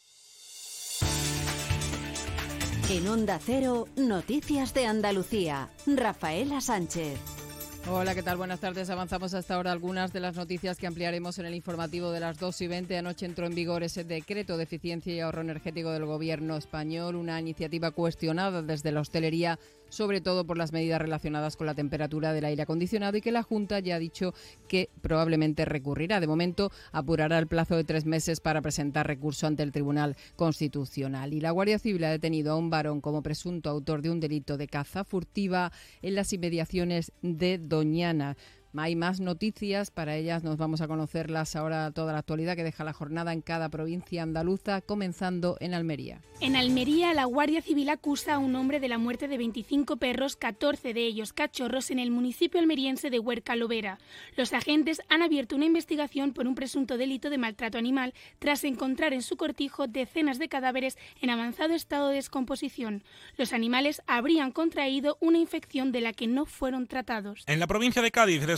En Onda Cero, Noticias de Andalucía. Rafaela Sánchez. Hola, ¿qué tal? Buenas tardes. Avanzamos hasta ahora algunas de las noticias que ampliaremos en el informativo de las dos y veinte. Anoche entró en vigor ese decreto de eficiencia y ahorro energético del Gobierno español, una iniciativa cuestionada desde la hostelería, sobre todo por las medidas relacionadas con la temperatura del aire acondicionado y que la Junta ya ha dicho que probablemente recurrirá. De momento, apurará el plazo de tres meses para presentar recurso ante el Tribunal Constitucional. Y la Guardia Civil ha detenido a un varón como presunto autor de un delito de caza furtiva en las inmediaciones de Doñana. Hay más noticias, para ellas nos vamos a conocerlas ahora, toda la actualidad que deja la jornada en cada provincia andaluza, comenzando en Almería. En Almería, la Guardia Civil acusa a un hombre de la muerte de veinticinco perros, catorce de ellos cachorros, en el municipio almeriense de Huerca Lobera. Los agentes han abierto una investigación por un presunto delito de maltrato animal tras encontrar en su cortijo decenas de cadáveres en avanzado estado de descomposición. Los animales habrían contraído una infección de la que no fueron tratados. En la provincia de Cádiz,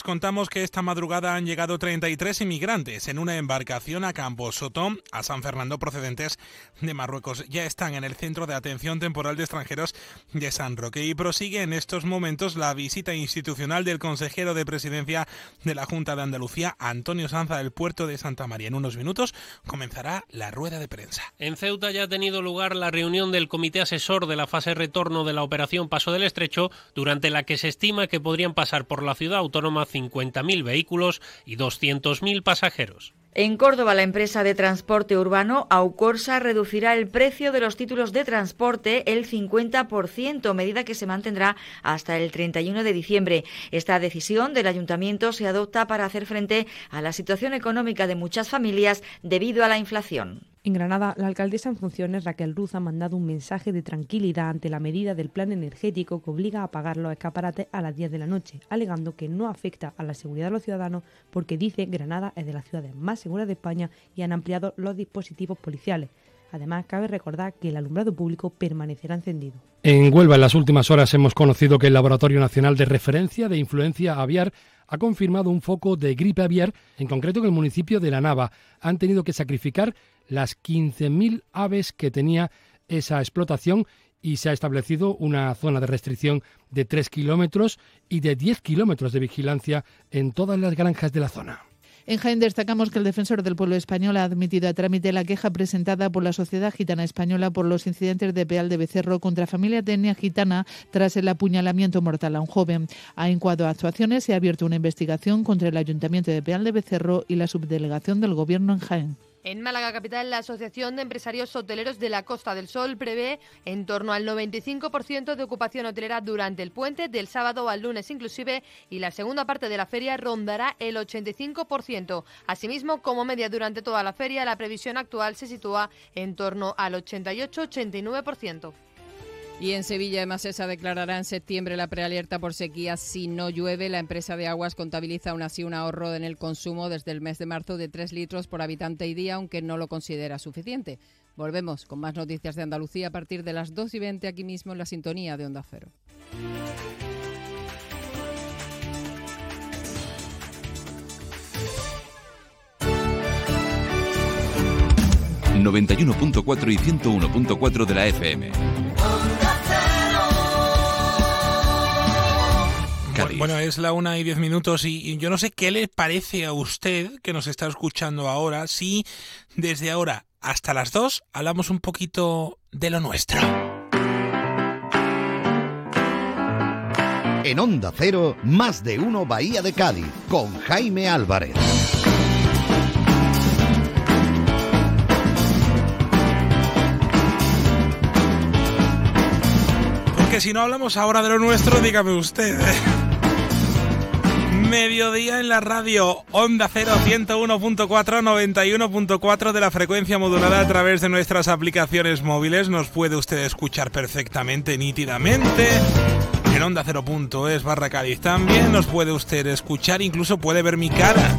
les contamos que esta madrugada han llegado treinta y tres inmigrantes en una embarcación a Camposoto, a San Fernando, procedentes de Marruecos. Ya están en el Centro de Atención Temporal de Extranjeros de San Roque y prosigue en estos momentos la visita institucional del consejero de Presidencia de la Junta de Andalucía, Antonio Sanz, del puerto de Santa María. En unos minutos comenzará la rueda de prensa. En Ceuta ya ha tenido lugar la reunión del comité asesor de la fase retorno de la operación Paso del Estrecho, durante la que se estima que podrían pasar por la ciudad autónoma cincuenta mil vehículos y doscientos mil pasajeros. En Córdoba, la empresa de transporte urbano Aucorsa reducirá el precio de los títulos de transporte el cincuenta por ciento, medida que se mantendrá hasta el treinta y uno de diciembre. Esta decisión del ayuntamiento se adopta para hacer frente a la situación económica de muchas familias debido a la inflación. En Granada, la alcaldesa en funciones, Raquel Ruz, ha mandado un mensaje de tranquilidad ante la medida del plan energético que obliga a apagar los escaparates a las diez de la noche, alegando que no afecta a la seguridad de los ciudadanos porque dice Granada es de las ciudades más seguras de España y han ampliado los dispositivos policiales. Además, cabe recordar que el alumbrado público permanecerá encendido. En Huelva, en las últimas horas hemos conocido que el Laboratorio Nacional de Referencia de Influencia Aviar ha confirmado un foco de gripe aviar, en concreto en el municipio de La Nava. Han tenido que sacrificar las quince mil aves que tenía esa explotación y se ha establecido una zona de restricción de tres kilómetros y de diez kilómetros de vigilancia en todas las granjas de la zona. En Jaén destacamos que el Defensor del Pueblo Español ha admitido a trámite la queja presentada por la Sociedad Gitana Española por los incidentes de Peal de Becerro contra familias de etnia gitana tras el apuñalamiento mortal a un joven. Ha incoado actuaciones y ha abierto una investigación contra el Ayuntamiento de Peal de Becerro y la Subdelegación del Gobierno en Jaén. En Málaga capital, la Asociación de Empresarios Hoteleros de la Costa del Sol prevé en torno al noventa y cinco por ciento de ocupación hotelera durante el puente, del sábado al lunes inclusive, y la segunda parte de la feria rondará el ochenta y cinco por ciento. Asimismo, como media durante toda la feria, la previsión actual se sitúa en torno al ochenta y ocho a ochenta y nueve por ciento. Y en Sevilla, Emasesa declarará en septiembre la prealerta por sequía si no llueve. La empresa de aguas contabiliza aún así un ahorro en el consumo desde el mes de marzo de tres litros por habitante y día, aunque no lo considera suficiente. Volvemos con más noticias de Andalucía a partir de las dos y veinte aquí mismo en la sintonía de Onda Cero. noventa y uno punto cuatro y ciento uno punto cuatro de la F M. Cádiz. Bueno, es la una y diez minutos y yo no sé qué le parece a usted que nos está escuchando ahora si desde ahora hasta las dos hablamos un poquito de lo nuestro. En Onda Cero, más de uno Bahía de Cádiz, con Jaime Álvarez. Porque si no hablamos ahora de lo nuestro, dígame usted. Mediodía en la radio, Onda Cero, ciento uno punto cuatro, noventa y uno punto cuatro de la frecuencia modulada a través de nuestras aplicaciones móviles. Nos puede usted escuchar perfectamente, nítidamente. En onda cero punto es barra Cádiz también nos puede usted escuchar, incluso puede ver mi cara.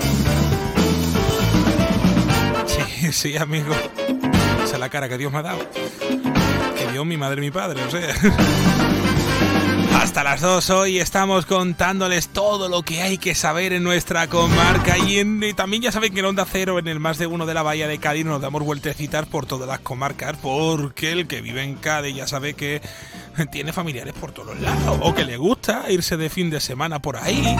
Sí, sí, amigo. Esa es la cara que Dios me ha dado. Que Dios, mi madre y mi padre, o sea. Hasta las dos hoy estamos contándoles todo lo que hay que saber en nuestra comarca y, en, y también ya saben que en Onda Cero, en el más de uno de la Bahía de Cádiz, nos damos vueltecitas por todas las comarcas porque el que vive en Cádiz ya sabe que tiene familiares por todos lados o que le gusta irse de fin de semana por ahí.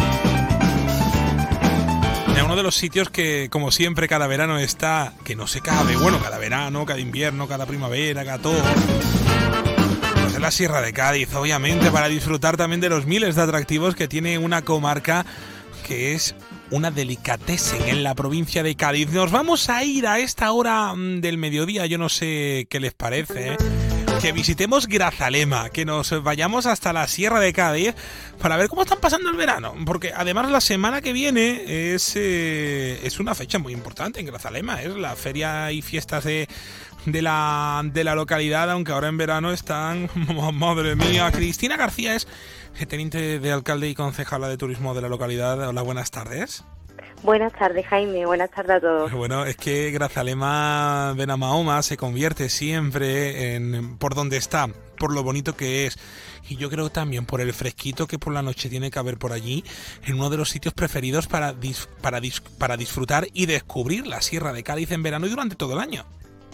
Es uno de los sitios que, como siempre, cada verano está, que no se cabe, bueno, cada verano, cada invierno, cada primavera, cada todo. Pues es la Sierra de Cádiz, obviamente, para disfrutar también de los miles de atractivos que tiene una comarca que es una delicatessen en la provincia de Cádiz. Nos vamos a ir a esta hora del mediodía, yo no sé qué les parece, ¿eh? Que visitemos Grazalema, que nos vayamos hasta la Sierra de Cádiz para ver cómo están pasando el verano, porque además la semana que viene es, eh, es una fecha muy importante en Grazalema, es la feria y fiestas de, de, la, de la localidad, aunque ahora en verano están, madre mía. Cristina García es teniente de alcalde y concejala de turismo de la localidad. Hola, buenas tardes. Buenas tardes, Jaime. Buenas tardes a todos. Bueno, es que Grazalema Benamahoma se convierte siempre en por donde está, por lo bonito que es, y yo creo también por el fresquito que por la noche tiene que haber por allí, en uno de los sitios preferidos para, dis, para, dis, para disfrutar y descubrir la Sierra de Cádiz en verano y durante todo el año.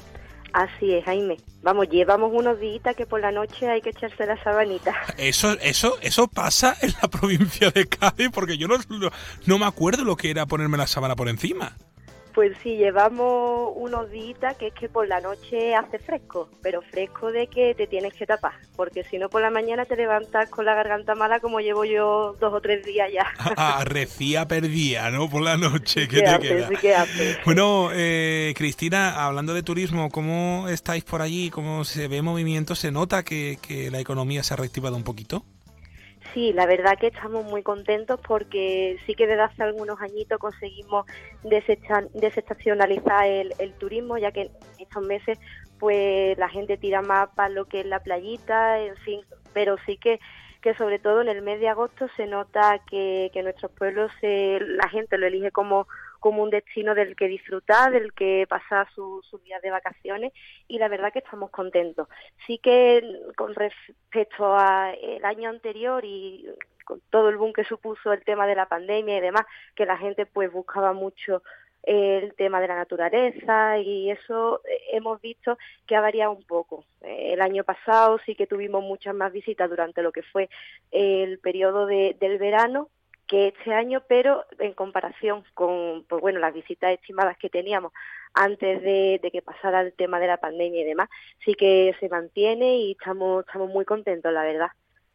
Así es, Jaime. Vamos, llevamos unos días que por la noche hay que echarse la sabanita. Eso, eso, eso pasa en la provincia de Cádiz, porque yo no, no, no me acuerdo lo que era ponerme la sábana por encima. Pues sí, llevamos unos días que es que por la noche hace fresco, pero fresco de que te tienes que tapar, porque si no por la mañana te levantas con la garganta mala como llevo yo dos o tres días ya. Ah, recía perdía, ¿no? Por la noche, ¿qué, ¿Qué te hace, queda? sí, ¿qué hace? Bueno, eh, Cristina, hablando de turismo, ¿cómo estáis por allí? ¿Cómo se ve movimiento? ¿Se nota que, que la economía se ha reactivado un poquito? Sí, la verdad que estamos muy contentos porque sí que desde hace algunos añitos conseguimos desecha- desestacionalizar el, el turismo, ya que en estos meses pues la gente tira más para lo que es la playita, en fin, pero sí que que sobre todo en el mes de agosto se nota que, que nuestros pueblos, se, la gente lo elige como, como un destino del que disfrutar, del que pasar sus su días de vacaciones, y la verdad que estamos contentos. Sí que con respecto al año anterior y con todo el boom que supuso el tema de la pandemia y demás, que la gente pues buscaba mucho el tema de la naturaleza, y eso hemos visto que ha variado un poco. El año pasado sí que tuvimos muchas más visitas durante lo que fue el periodo de, del verano que este año, pero en comparación con pues bueno las visitas estimadas que teníamos antes de, de que pasara el tema de la pandemia y demás, sí que se mantiene y estamos, estamos muy contentos, la verdad.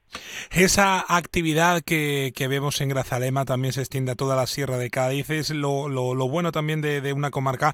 Esa actividad que, que vemos en Grazalema también se extiende a toda la Sierra de Cádiz. Es lo, lo, lo bueno también de, de una comarca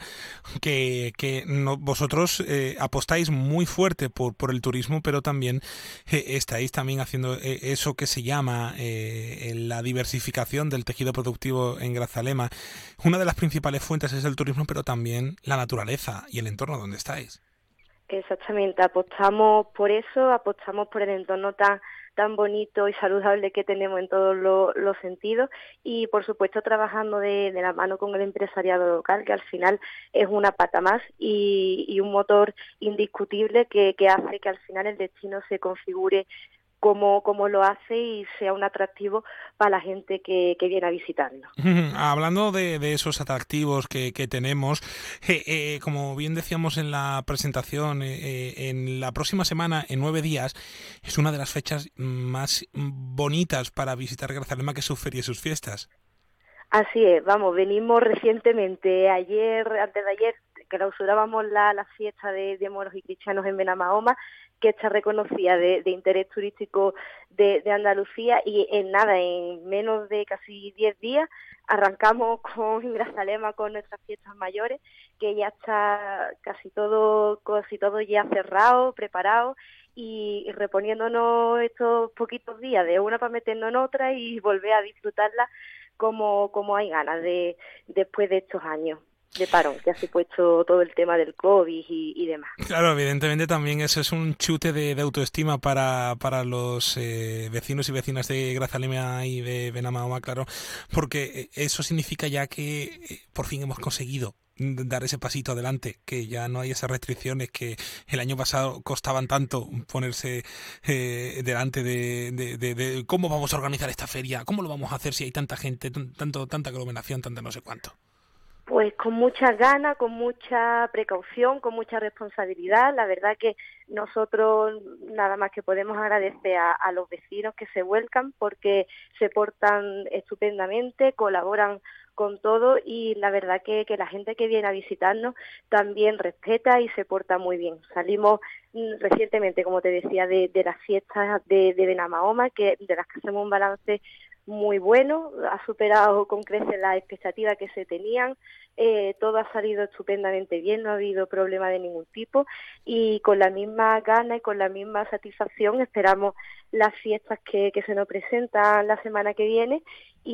que, que no, vosotros eh, apostáis muy fuerte por, por el turismo, pero también eh, estáis también haciendo eh, eso que se llama eh, la diversificación del tejido productivo en Grazalema. Una de las principales fuentes es el turismo, pero también la naturaleza y el entorno donde estáis. Exactamente, apostamos por eso, apostamos por el entorno tan tan bonito y saludable que tenemos en todos los, los sentidos, y por supuesto trabajando de, de la mano con el empresariado local, que al final es una pata más y, y un motor indiscutible que, que hace que al final el destino se configure como, como lo hace y sea un atractivo para la gente que, que viene a visitarlo. Hablando de, de esos atractivos que, que tenemos, eh, eh, como bien decíamos en la presentación, eh, en la próxima semana, en nueve días, es una de las fechas más bonitas para visitar Grazalema, que es su feria y sus fiestas. Así es, vamos, venimos recientemente, ayer, antes de ayer, clausurábamos la, la fiesta de, de moros y cristianos en Benamahoma, que está reconocida de, de interés turístico de, de Andalucía, y en nada, en menos de casi diez días, arrancamos con Grazalema con nuestras fiestas mayores, que ya está casi todo, casi todo ya cerrado, preparado, y, y reponiéndonos estos poquitos días de una para meternos en otra y volver a disfrutarla como, como hay ganas de después de estos años de parón, que ha supuesto todo el tema del COVID y, y demás. Claro, evidentemente también eso es un chute de, de autoestima para, para los eh, vecinos y vecinas de Grazalema y de Benamahoma, claro, porque eso significa ya que eh, por fin hemos conseguido dar ese pasito adelante, que ya no hay esas restricciones que el año pasado costaban tanto ponerse eh, delante de, de, de, de cómo vamos a organizar esta feria, cómo lo vamos a hacer si hay tanta gente, tanto tanta aglomeración, tanta no sé cuánto. Pues con muchas ganas, con mucha precaución, con mucha responsabilidad. La verdad que nosotros nada más que podemos agradecer a, a los vecinos que se vuelcan porque se portan estupendamente, colaboran con todo, y la verdad que, que la gente que viene a visitarnos también respeta y se porta muy bien. Salimos mm, recientemente, como te decía, de, de las fiestas de, de Benamahoma, que de las que hacemos un balance muy bueno, ha superado con creces las expectativas que se tenían, eh, todo ha salido estupendamente bien, no ha habido problema de ningún tipo, y con la misma gana y con la misma satisfacción esperamos las fiestas que, que se nos presentan la semana que viene,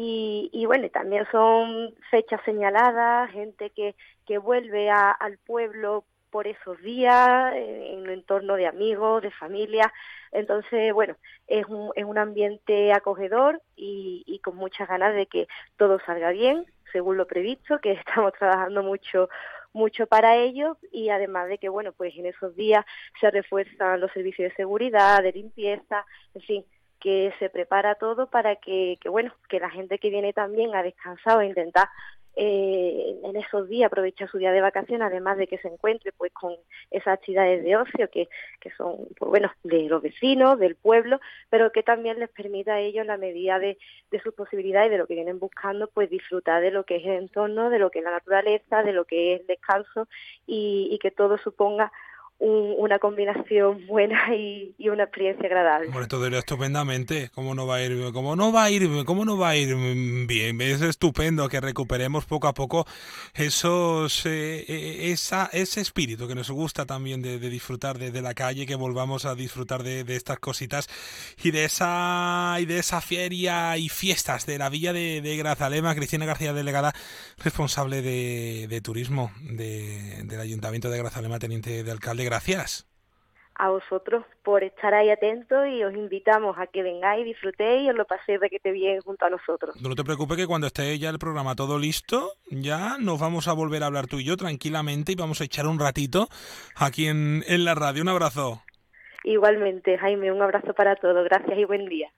y, y bueno, también son fechas señaladas, gente que, que vuelve a, al pueblo por esos días, en un entorno de amigos, de familia. Entonces, bueno, es un, es un ambiente acogedor y, y con muchas ganas de que todo salga bien, según lo previsto, que estamos trabajando mucho mucho para ello, y además de que, bueno, pues en esos días se refuerzan los servicios de seguridad, de limpieza, en fin, que se prepara todo para que, que bueno, que la gente que viene también a descansar o a intentar eh, en esos días aprovechar su día de vacaciones, además de que se encuentre pues con esas actividades de ocio que, que son, pues bueno, de los vecinos, del pueblo, pero que también les permita a ellos, en la medida de, de sus posibilidades, de lo que vienen buscando, pues disfrutar de lo que es el entorno, de lo que es la naturaleza, de lo que es el descanso, y, y que todo suponga Un, una combinación buena y, y una experiencia agradable. Bueno, todo irá estupendamente. ¿Cómo no va a ir? ¿Cómo no va a ir? ¿Cómo no va a ir bien? Es estupendo que recuperemos poco a poco esos eh, esa ese espíritu que nos gusta también de, de disfrutar de, de la calle, que volvamos a disfrutar de, de estas cositas y de esa y de esa feria y fiestas de la villa de, de Grazalema. Cristina García, delegada responsable de, de turismo de, del Ayuntamiento de Grazalema, teniente de alcalde. Gracias. A vosotros por estar ahí atentos, y os invitamos a que vengáis, disfrutéis y os lo paséis de que te bien junto a nosotros. No te preocupes, que cuando esté ya el programa todo listo, ya nos vamos a volver a hablar tú y yo tranquilamente y vamos a echar un ratito aquí en, en la radio. Un abrazo. Igualmente, Jaime, un abrazo para todos. Gracias y buen día.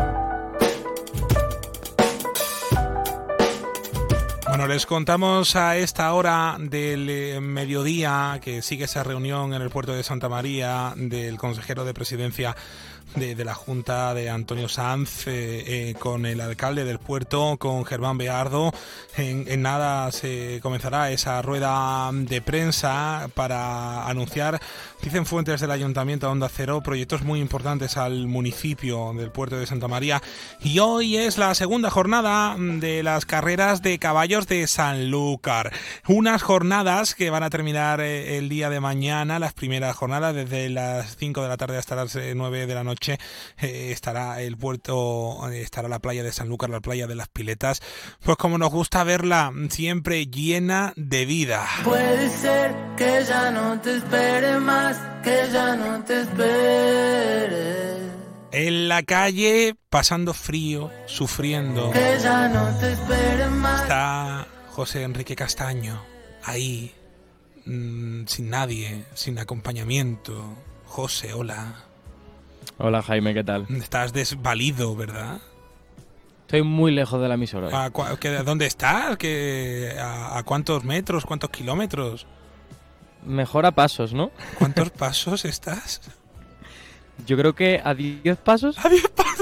Bueno, les contamos a esta hora del mediodía que sigue esa reunión en el puerto de Santa María del consejero de Presidencia de, de la Junta, de Antonio Sanz, eh, eh, con el alcalde del puerto, con Germán Beardo. En, en nada se comenzará esa rueda de prensa para anunciar, dicen fuentes del Ayuntamiento de Onda Cero, proyectos muy importantes al municipio del puerto de Santa María. Y hoy es la segunda jornada de las carreras de caballos de Sanlúcar. Unas jornadas que van a terminar eh, el día de mañana, las primeras jornadas, desde las cinco de la tarde hasta las nueve de la noche. Eh, estará el puerto, eh, estará la playa de Sanlúcar, la playa de las Piletas, pues como nos gusta verla, siempre llena de vida. Puede ser que ya no te espere más, que ya no te espere. En la calle, pasando frío, sufriendo, que ya no te espere más. Está José Enrique Castaño, ahí, mmm, sin nadie, sin acompañamiento. José, hola. Hola Jaime, ¿qué tal? Estás desvalido, ¿verdad? Estoy muy lejos de la emisora. ¿A, cu- que, ¿Dónde estás? ¿Que, a, ¿A cuántos metros? ¿Cuántos kilómetros? Mejor a pasos, ¿no? ¿Cuántos pasos estás? Yo creo que a diez pasos. ¿A diez pasos?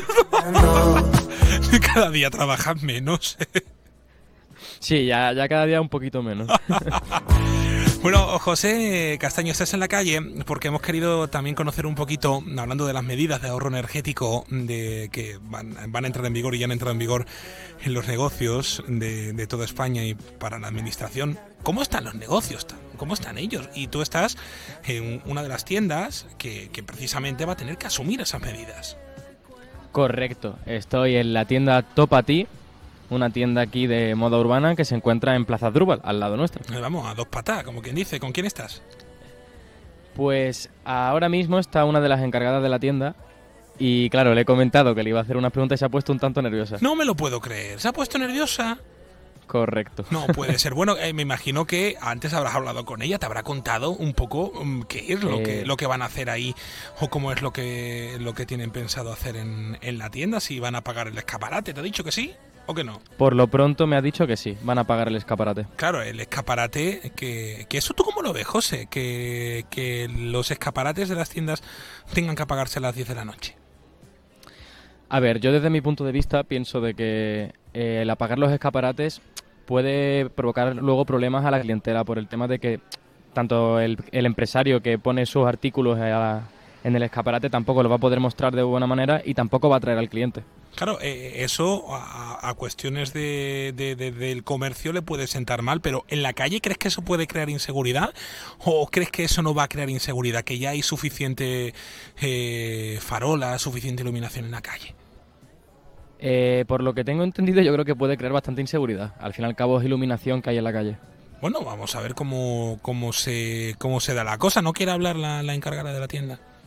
Cada día trabajas menos. Sí, ya, ya cada día un poquito menos. Bueno, José Castaño, estás en la calle porque hemos querido también conocer un poquito, hablando de las medidas de ahorro energético de que van, van a entrar en vigor y ya han entrado en vigor en los negocios de, de toda España y para la administración. ¿Cómo están los negocios? ¿Cómo están ellos? Y tú estás en una de las tiendas que, que precisamente va a tener que asumir esas medidas. Correcto, estoy en la tienda Topati, una tienda aquí de moda urbana que se encuentra en Plaza Drúbal, al lado nuestro. Vamos, a dos patas, como quien dice. ¿Con quién estás? Pues ahora mismo está una de las encargadas de la tienda y claro, le he comentado que le iba a hacer unas preguntas y se ha puesto un tanto nerviosa. No me lo puedo creer, ¿se ha puesto nerviosa? Correcto. No puede ser. Bueno, eh, me imagino que antes habrás hablado con ella, te habrá contado un poco um, qué es lo, eh... que, lo que van a hacer ahí o cómo es lo que, lo que tienen pensado hacer en, en la tienda, si van a pagar el escaparate. ¿Te ha dicho que sí o que no? Por lo pronto me ha dicho que sí, van a pagar el escaparate. Claro, el escaparate, que, que eso tú cómo lo ves, José, que, que los escaparates de las tiendas tengan que apagarse a las diez de la noche. A ver, yo desde mi punto de vista pienso de que eh, el apagar los escaparates puede provocar luego problemas a la clientela por el tema de que tanto el, el empresario que pone sus artículos a, en el escaparate tampoco lo va a poder mostrar de buena manera y tampoco va a atraer al cliente. Claro, eh, eso a, a cuestiones de, de, de, del comercio le puede sentar mal, pero ¿en la calle crees que eso puede crear inseguridad? ¿O crees que eso no va a crear inseguridad? ¿Que ya hay suficiente eh, farola, suficiente iluminación en la calle? Eh, por lo que tengo entendido, yo creo que puede crear bastante inseguridad. Al fin y al cabo es iluminación que hay en la calle. Bueno, vamos a ver cómo, cómo, se, cómo se da la cosa. ¿No quiere hablar la, la encargada de la tienda?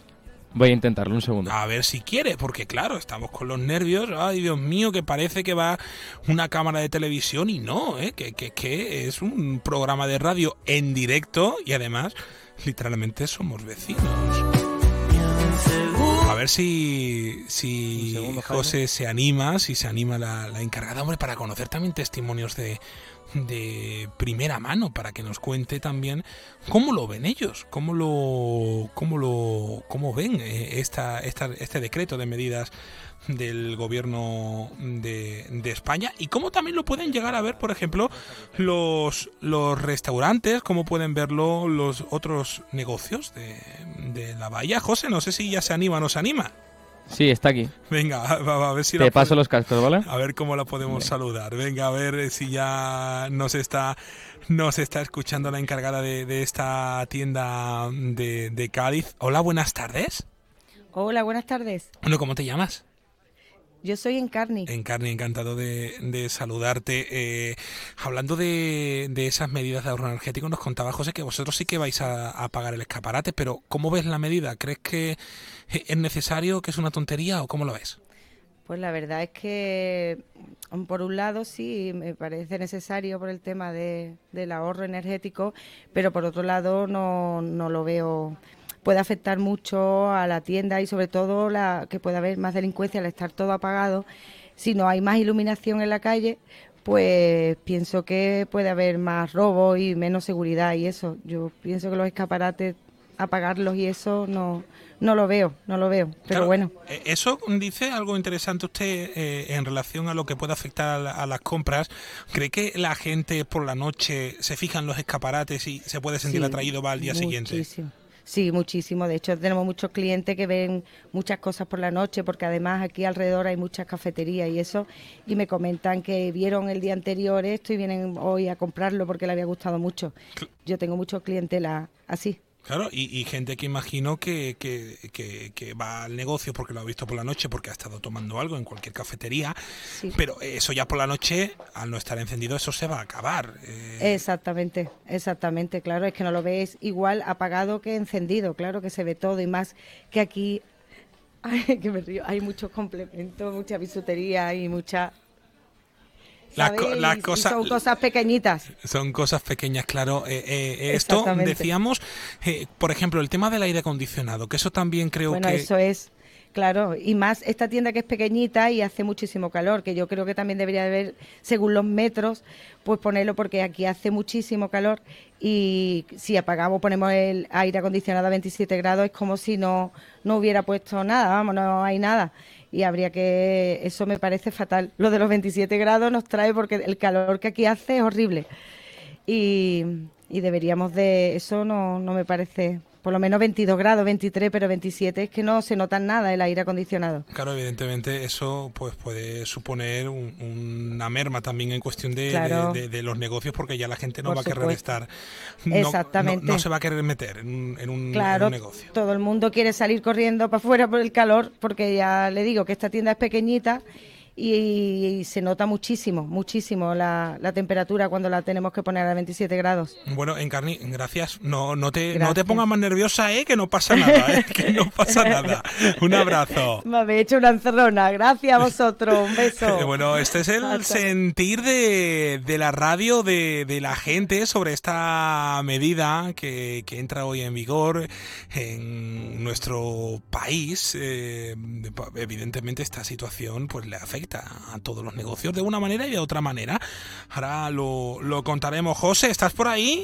Voy a intentarlo un segundo. A ver si quiere, porque claro, estamos con los nervios. Ay, Dios mío, que parece que va una cámara de televisión y no, ¿eh? que, que, que es un programa de radio en directo y además, literalmente, somos vecinos. A ver si, si segundo, José se anima, si se anima la, la encargada, hombre, para conocer también testimonios de, de primera mano, para que nos cuente también cómo lo ven ellos, cómo lo, cómo lo, cómo ven esta, esta, este decreto de medidas del gobierno de, de España y cómo también lo pueden llegar a ver, por ejemplo, los, los restaurantes, cómo pueden verlo los otros negocios de, de la bahía. José, no sé si ya se anima o no se anima. Sí, está aquí. Venga, a, a ver si te la paso pod- los cascos, ¿vale? A ver cómo la podemos Venga. saludar. Venga, a ver si ya nos está nos está escuchando la encargada de, de esta tienda de, de Cádiz. Hola, buenas tardes. Hola, buenas tardes. Bueno, ¿cómo te llamas? Yo soy Encarni. Encarni, encantado de, de saludarte. Eh, hablando de, de esas medidas de ahorro energético, nos contaba José que vosotros sí que vais a, a pagar el escaparate, pero ¿cómo ves la medida? ¿Crees que es necesario, que es una tontería o cómo lo ves? Pues la verdad es que, por un lado, sí, me parece necesario por el tema de, del ahorro energético, pero por otro lado no, no lo veo... Puede afectar mucho a la tienda y sobre todo la que puede haber más delincuencia al estar todo apagado. Si no hay más iluminación en la calle, pues pienso que puede haber más robos y menos seguridad y eso. Yo pienso que los escaparates, apagarlos y eso no, no lo veo, no lo veo, pero claro, bueno. Eso dice algo interesante usted eh, en relación a lo que puede afectar a, la, a las compras. ¿Cree que la gente por la noche se fija en los escaparates y se puede sentir Sí, atraído va al día muchísimo. siguiente? Sí, muchísimo. De hecho, tenemos muchos clientes que ven muchas cosas por la noche, porque además aquí alrededor hay muchas cafeterías y eso, y me comentan que vieron el día anterior esto y vienen hoy a comprarlo porque les había gustado mucho. Yo tengo muchos clientela así. Claro, y, y gente que imagino que, que, que, que va al negocio porque lo ha visto por la noche, porque ha estado tomando algo en cualquier cafetería, sí. Pero eso ya por la noche, al no estar encendido, eso se va a acabar. Eh... Exactamente, exactamente, claro, es que no lo ves igual apagado que encendido, claro que se ve todo y más que aquí, ay, que me río, hay muchos complementos, mucha bisutería y mucha... Las co- la cosa, son cosas pequeñitas. Son cosas pequeñas, claro. Eh, eh, esto, decíamos, eh, por ejemplo, el tema del aire acondicionado, que eso también creo bueno, que... Bueno, eso es, claro, y más esta tienda que es pequeñita y hace muchísimo calor, que yo creo que también debería haber, según los metros, pues ponerlo, porque aquí hace muchísimo calor y si apagamos, ponemos el aire acondicionado a veintisiete grados, es como si no, no hubiera puesto nada, vamos, no hay nada. Y habría que, eso me parece fatal. Lo de los veintisiete grados nos trae porque el calor que aquí hace es horrible. Y, y deberíamos de, eso no, no me parece, por lo menos veintidós grados, veintitrés, pero veintisiete es que no se nota nada el aire acondicionado. Claro, evidentemente eso pues puede suponer un, una merma también en cuestión de, claro. de, de, de los negocios, porque ya la gente no por va a querer supuesto. estar, no, Exactamente. No, no se va a querer meter en un, en un, claro, en un negocio. Todo el mundo quiere salir corriendo para afuera por el calor, porque ya le digo que esta tienda es pequeñita y, y se nota muchísimo, muchísimo la, la temperatura cuando la tenemos que poner a veintisiete grados. Bueno, Encarni, gracias. No, no te, gracias. no te pongas más nerviosa, ¿eh? Que no pasa nada, ¿eh? Que no pasa nada. Un abrazo. Me habéis hecho una encerrona. Gracias a vosotros. Un beso. Bueno, este es el Hasta. sentir de, de la radio, de, de la gente sobre esta medida que, que entra hoy en vigor en nuestro país. Eh, evidentemente esta situación pues le afecta a todos los negocios de una manera y de otra manera. Ahora lo, lo contaremos. José, ¿estás por ahí?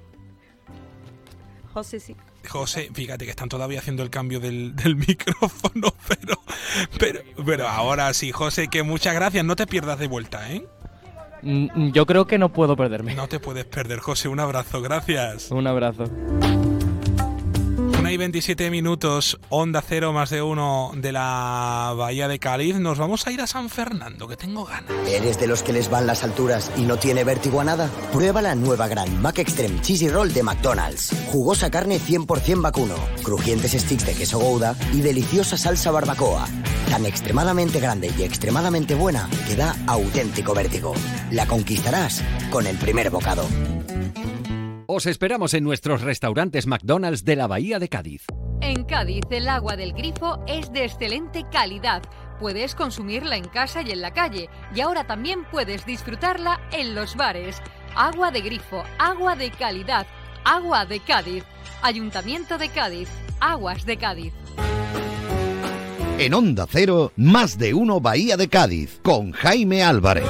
José, sí. José, fíjate que están todavía haciendo el cambio del, del micrófono, pero, pero, pero ahora sí, José, que muchas gracias. No te pierdas de vuelta, ¿eh? Yo creo que no puedo perderme. No te puedes perder, José. Un abrazo, gracias. Un abrazo. una y veintisiete minutos, Onda Cero, más de uno de la Bahía de Cádiz. Nos vamos a ir a San Fernando, que tengo ganas. ¿Eres de los que les van las alturas y no tiene vértigo a nada? Prueba la nueva Gran Mac Extreme Cheesy Roll de McDonald's. Jugosa carne cien por ciento vacuno, crujientes sticks de queso Gouda y deliciosa salsa barbacoa. Tan extremadamente grande y extremadamente buena que da auténtico vértigo. La conquistarás con el primer bocado. Os esperamos en nuestros restaurantes McDonald's de la Bahía de Cádiz. En Cádiz. Cádiz, el agua del grifo es de excelente calidad. Puedes consumirla en casa y en la calle, y ahora también puedes disfrutarla en los bares. Agua de grifo, agua de calidad, agua de Cádiz. Ayuntamiento de Cádiz, Aguas de Cádiz. En Onda Cero, más de uno Bahía de Cádiz, con Jaime Álvarez.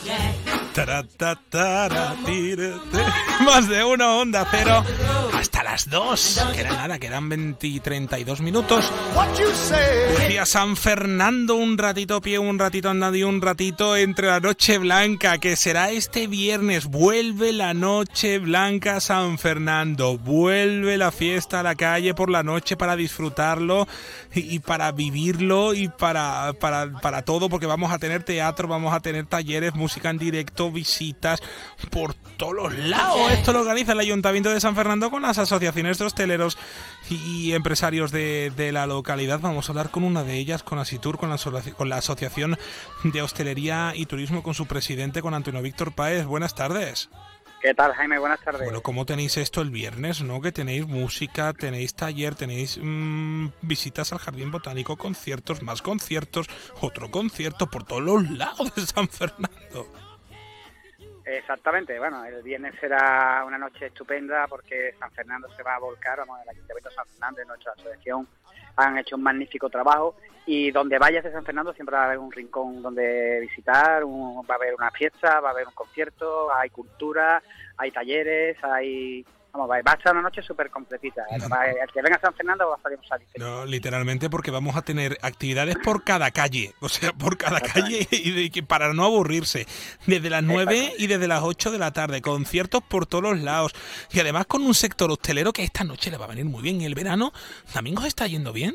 Más de uno Onda Cero hasta las dos. Queda nada, quedan veinte y treinta y dos minutos. Decía San Fernando, un ratito pie, un ratito andando y un ratito entre la Noche Blanca, que será este viernes. Vuelve la Noche Blanca a San Fernando. Vuelve la fiesta a la calle por la noche para disfrutarlo y, y para vivirlo y para, para, para todo, porque vamos a tener teatro, vamos a tener talleres, música en directo, visitas por todos los lados. Esto lo organiza el Ayuntamiento de San Fernando con las asociaciones de hosteleros y empresarios de, de la localidad. Vamos a hablar con una de ellas, con Asitur, con la, con la Asociación de Hostelería y Turismo, con su presidente, con Antonio Víctor Páez. Buenas tardes. ¿Qué tal, Jaime? Buenas tardes. Bueno, ¿cómo tenéis esto el viernes, no? Que tenéis música, tenéis taller, tenéis mmm, visitas al Jardín Botánico, conciertos, más conciertos, otro concierto por todos los lados de San Fernando. Exactamente, bueno, el viernes será una noche estupenda porque San Fernando se va a volcar, vamos, el Ayuntamiento de San Fernando y nuestra asociación han hecho un magnífico trabajo, y donde vayas de San Fernando siempre va a haber un rincón donde visitar, un, va a haber una fiesta, va a haber un concierto, hay cultura, hay talleres, hay... Vamos, va a estar una noche súper completita. El que venga a San Fernando va a salir un salito. No, literalmente, porque vamos a tener actividades por cada calle, o sea, por cada calle, y de, para no aburrirse. Desde las nueve y desde las ocho de la tarde, conciertos por todos los lados. Y además con un sector hostelero que esta noche le va a venir muy bien. ¿Y el verano también os está yendo bien?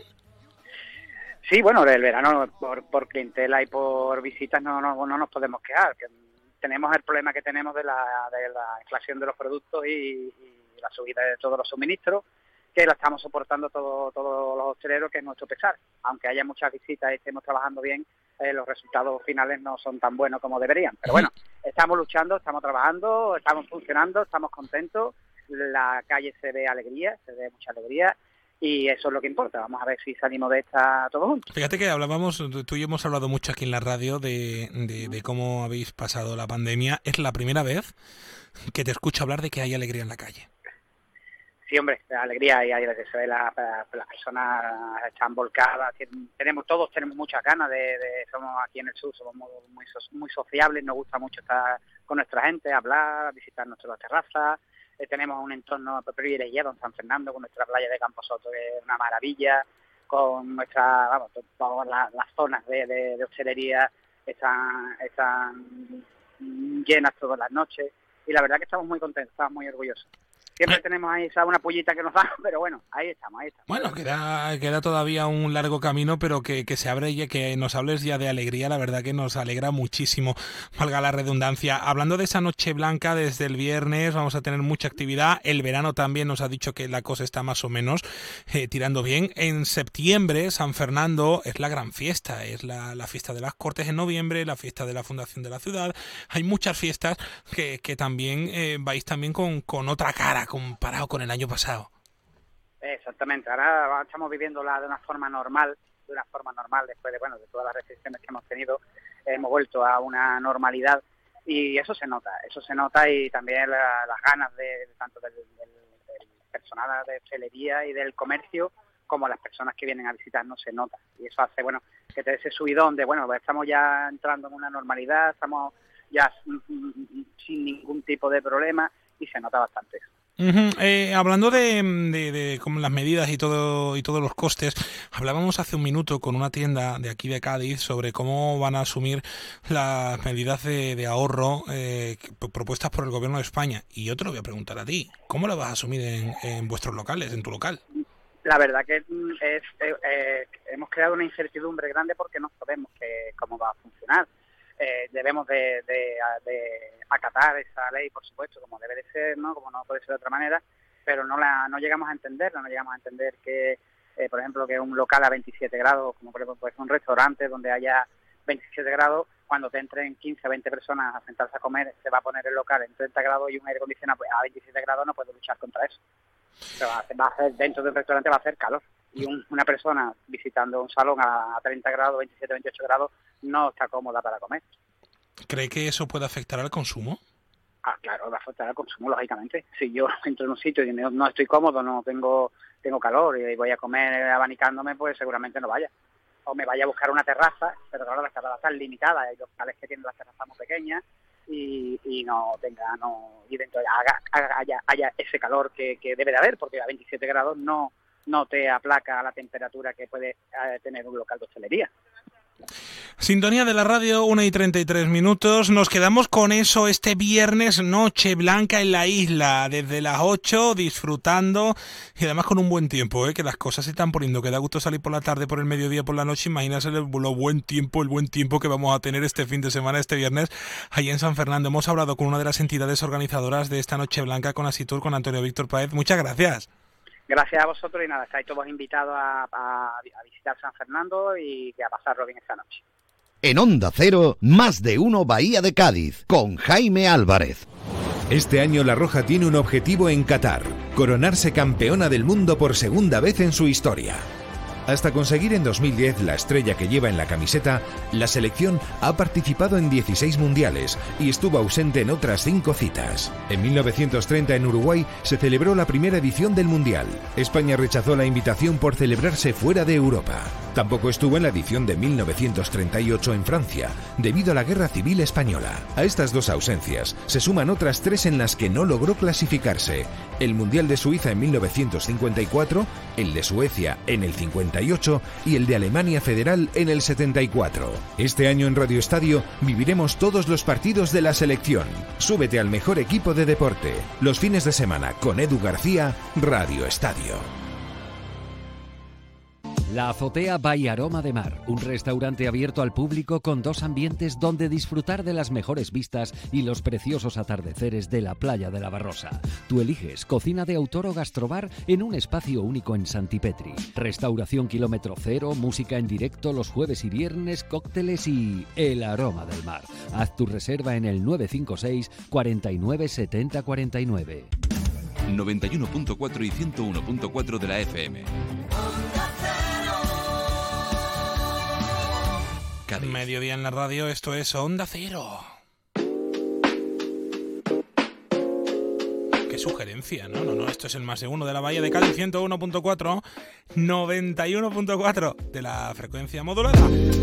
Sí, bueno, el verano por, por clientela y por visitas no, no, no nos podemos quejar. Que tenemos el problema que tenemos de la, de la inflación de los productos y, y la subida de todos los suministros, que la estamos soportando todo, todos los hosteleros, que es nuestro pesar. Aunque haya muchas visitas y estemos trabajando bien, eh, los resultados finales no son tan buenos como deberían. Pero bueno, estamos luchando, estamos trabajando, estamos funcionando, estamos contentos, la calle se ve alegría, se ve mucha alegría, y eso es lo que importa. Vamos a ver si salimos de esta todos juntos. Fíjate que hablábamos, tú y yo hemos hablado mucho aquí en la radio de, de, de cómo habéis pasado la pandemia. Es la primera vez que te escucho hablar de que hay alegría en la calle. Sí, hombre, la alegría, y ahí se ve la, la, las personas están volcadas, tenemos todos tenemos muchas ganas de, de somos aquí en el sur, somos muy, muy, muy sociables, nos gusta mucho estar con nuestra gente, hablar, visitar nuestras terrazas, eh, tenemos un entorno privilegiado en San Fernando con nuestra playa de Camposoto, que es una maravilla, con nuestra, vamos, todas las, las zonas de, de, de hostelería están, están llenas todas las noches, y la verdad que estamos muy contentos, estamos muy orgullosos. Siempre tenemos ahí esa una pullita que nos da, pero bueno, ahí estamos, ahí estamos. Bueno, queda, queda todavía un largo camino, pero que, que se abre y que nos hables ya de alegría, la verdad que nos alegra muchísimo, valga la redundancia. Hablando de esa Noche Blanca, desde el viernes vamos a tener mucha actividad. El verano también nos ha dicho que la cosa está más o menos eh, tirando bien. En septiembre, San Fernando es la gran fiesta, es la, la fiesta de las Cortes en noviembre, la fiesta de la Fundación de la Ciudad. Hay muchas fiestas que, que también eh, vais también con, con otra cara, comparado con el año pasado. Exactamente, ahora estamos viviéndola de una forma normal, de una forma normal después de bueno de todas las restricciones que hemos tenido, hemos vuelto a una normalidad, y eso se nota, eso se nota y también la, las ganas de, de tanto del, del, del personal de hostelería y del comercio como las personas que vienen a visitarnos, se nota, y eso hace bueno que te dé ese subidón de bueno, estamos ya entrando en una normalidad, estamos ya sin ningún tipo de problema, y se nota bastante eso. Uh-huh. Eh, hablando de, de, de como las medidas y todo y todos los costes, hablábamos hace un minuto con una tienda de aquí de Cádiz sobre cómo van a asumir las medidas de, de ahorro eh, propuestas por el Gobierno de España, y yo te lo voy a preguntar a ti, ¿cómo lo vas a asumir en, en vuestros locales, en tu local? La verdad que es, eh, eh, hemos creado una incertidumbre grande porque no sabemos que, cómo va a funcionar. Eh, debemos de, de, de acatar esa ley, por supuesto, como debe de ser, ¿no? Como no puede ser de otra manera, pero no la no llegamos a entenderla, no llegamos a entender que, eh, por ejemplo, que un local a veintisiete grados, como por ejemplo pues un restaurante donde haya veintisiete grados, cuando te entren quince o veinte personas a sentarse a comer, se va a poner el local en treinta grados y un aire acondicionado pues, a veintisiete grados, no puede luchar contra eso. Pero va a, hacer, va a hacer, dentro del restaurante va a hacer calor, y un, una persona visitando un salón a treinta grados, veintisiete, veintiocho grados, no está cómoda para comer. ¿Cree que eso puede afectar al consumo? Ah, claro, va a afectar al consumo, lógicamente. Si yo entro en un sitio y no, no estoy cómodo, no tengo tengo calor y voy a comer abanicándome, pues seguramente no vaya. O me vaya a buscar una terraza, pero claro, las terrazas están limitadas, hay locales que tienen las terrazas muy pequeñas y, y no tenga, no y dentro haga, haga, haya, haya ese calor que, que debe de haber, porque a veintisiete grados no, no te aplaca la temperatura que puede eh, tener un local de hostelería. Sintonía de la radio, una y treinta y tres minutos. Nos quedamos con eso este viernes, noche blanca en la isla, desde las ocho, disfrutando y además con un buen tiempo, ¿eh? Que las cosas se están poniendo, que da gusto salir por la tarde, por el mediodía, por la noche. Imagínate el, lo buen tiempo, el buen tiempo que vamos a tener este fin de semana, este viernes, allí en San Fernando. Hemos hablado con una de las entidades organizadoras de esta noche blanca, con Asitur, con Antonio Víctor Páez. Muchas gracias. Gracias a vosotros y nada, estáis todos invitados a, a, a visitar San Fernando y a pasarlo bien esta noche. En Onda Cero, más de uno Bahía de Cádiz, con Jaime Álvarez. Este año La Roja tiene un objetivo en Qatar: coronarse campeona del mundo por segunda vez en su historia. Hasta conseguir en dos mil diez la estrella que lleva en la camiseta, la selección ha participado en dieciséis mundiales y estuvo ausente en otras cinco citas. En mil novecientos treinta en Uruguay se celebró la primera edición del Mundial. España rechazó la invitación por celebrarse fuera de Europa. Tampoco estuvo en la edición de mil novecientos treinta y ocho en Francia, debido a la Guerra Civil Española. A estas dos ausencias se suman otras tres en las que no logró clasificarse: el Mundial de Suiza en mil novecientos cincuenta y cuatro, el de Suecia en el cincuenta y ocho y el de Alemania Federal en el setenta y cuatro. Este año en Radio Estadio viviremos todos los partidos de la selección. Súbete al mejor equipo de deporte. Los fines de semana con Edu García, Radio Estadio. La Azotea by Aroma de Mar, un restaurante abierto al público con dos ambientes donde disfrutar de las mejores vistas y los preciosos atardeceres de la playa de la Barrosa. Tú eliges cocina de autor o gastrobar en un espacio único en Santipetri. Restauración kilómetro cero, música en directo los jueves y viernes, cócteles y el aroma del mar. Haz tu reserva en el nueve cinco seis, cuarenta y nueve, setenta, cuarenta y nueve. noventa y uno punto cuatro y ciento uno punto cuatro de la F M. Cádiz. Mediodía en la radio, esto es Onda Cero. Qué sugerencia, ¿no? No, no, esto es el más de uno de la Bahía de Cádiz, ciento uno punto cuatro, noventa y uno punto cuatro de la frecuencia modulada.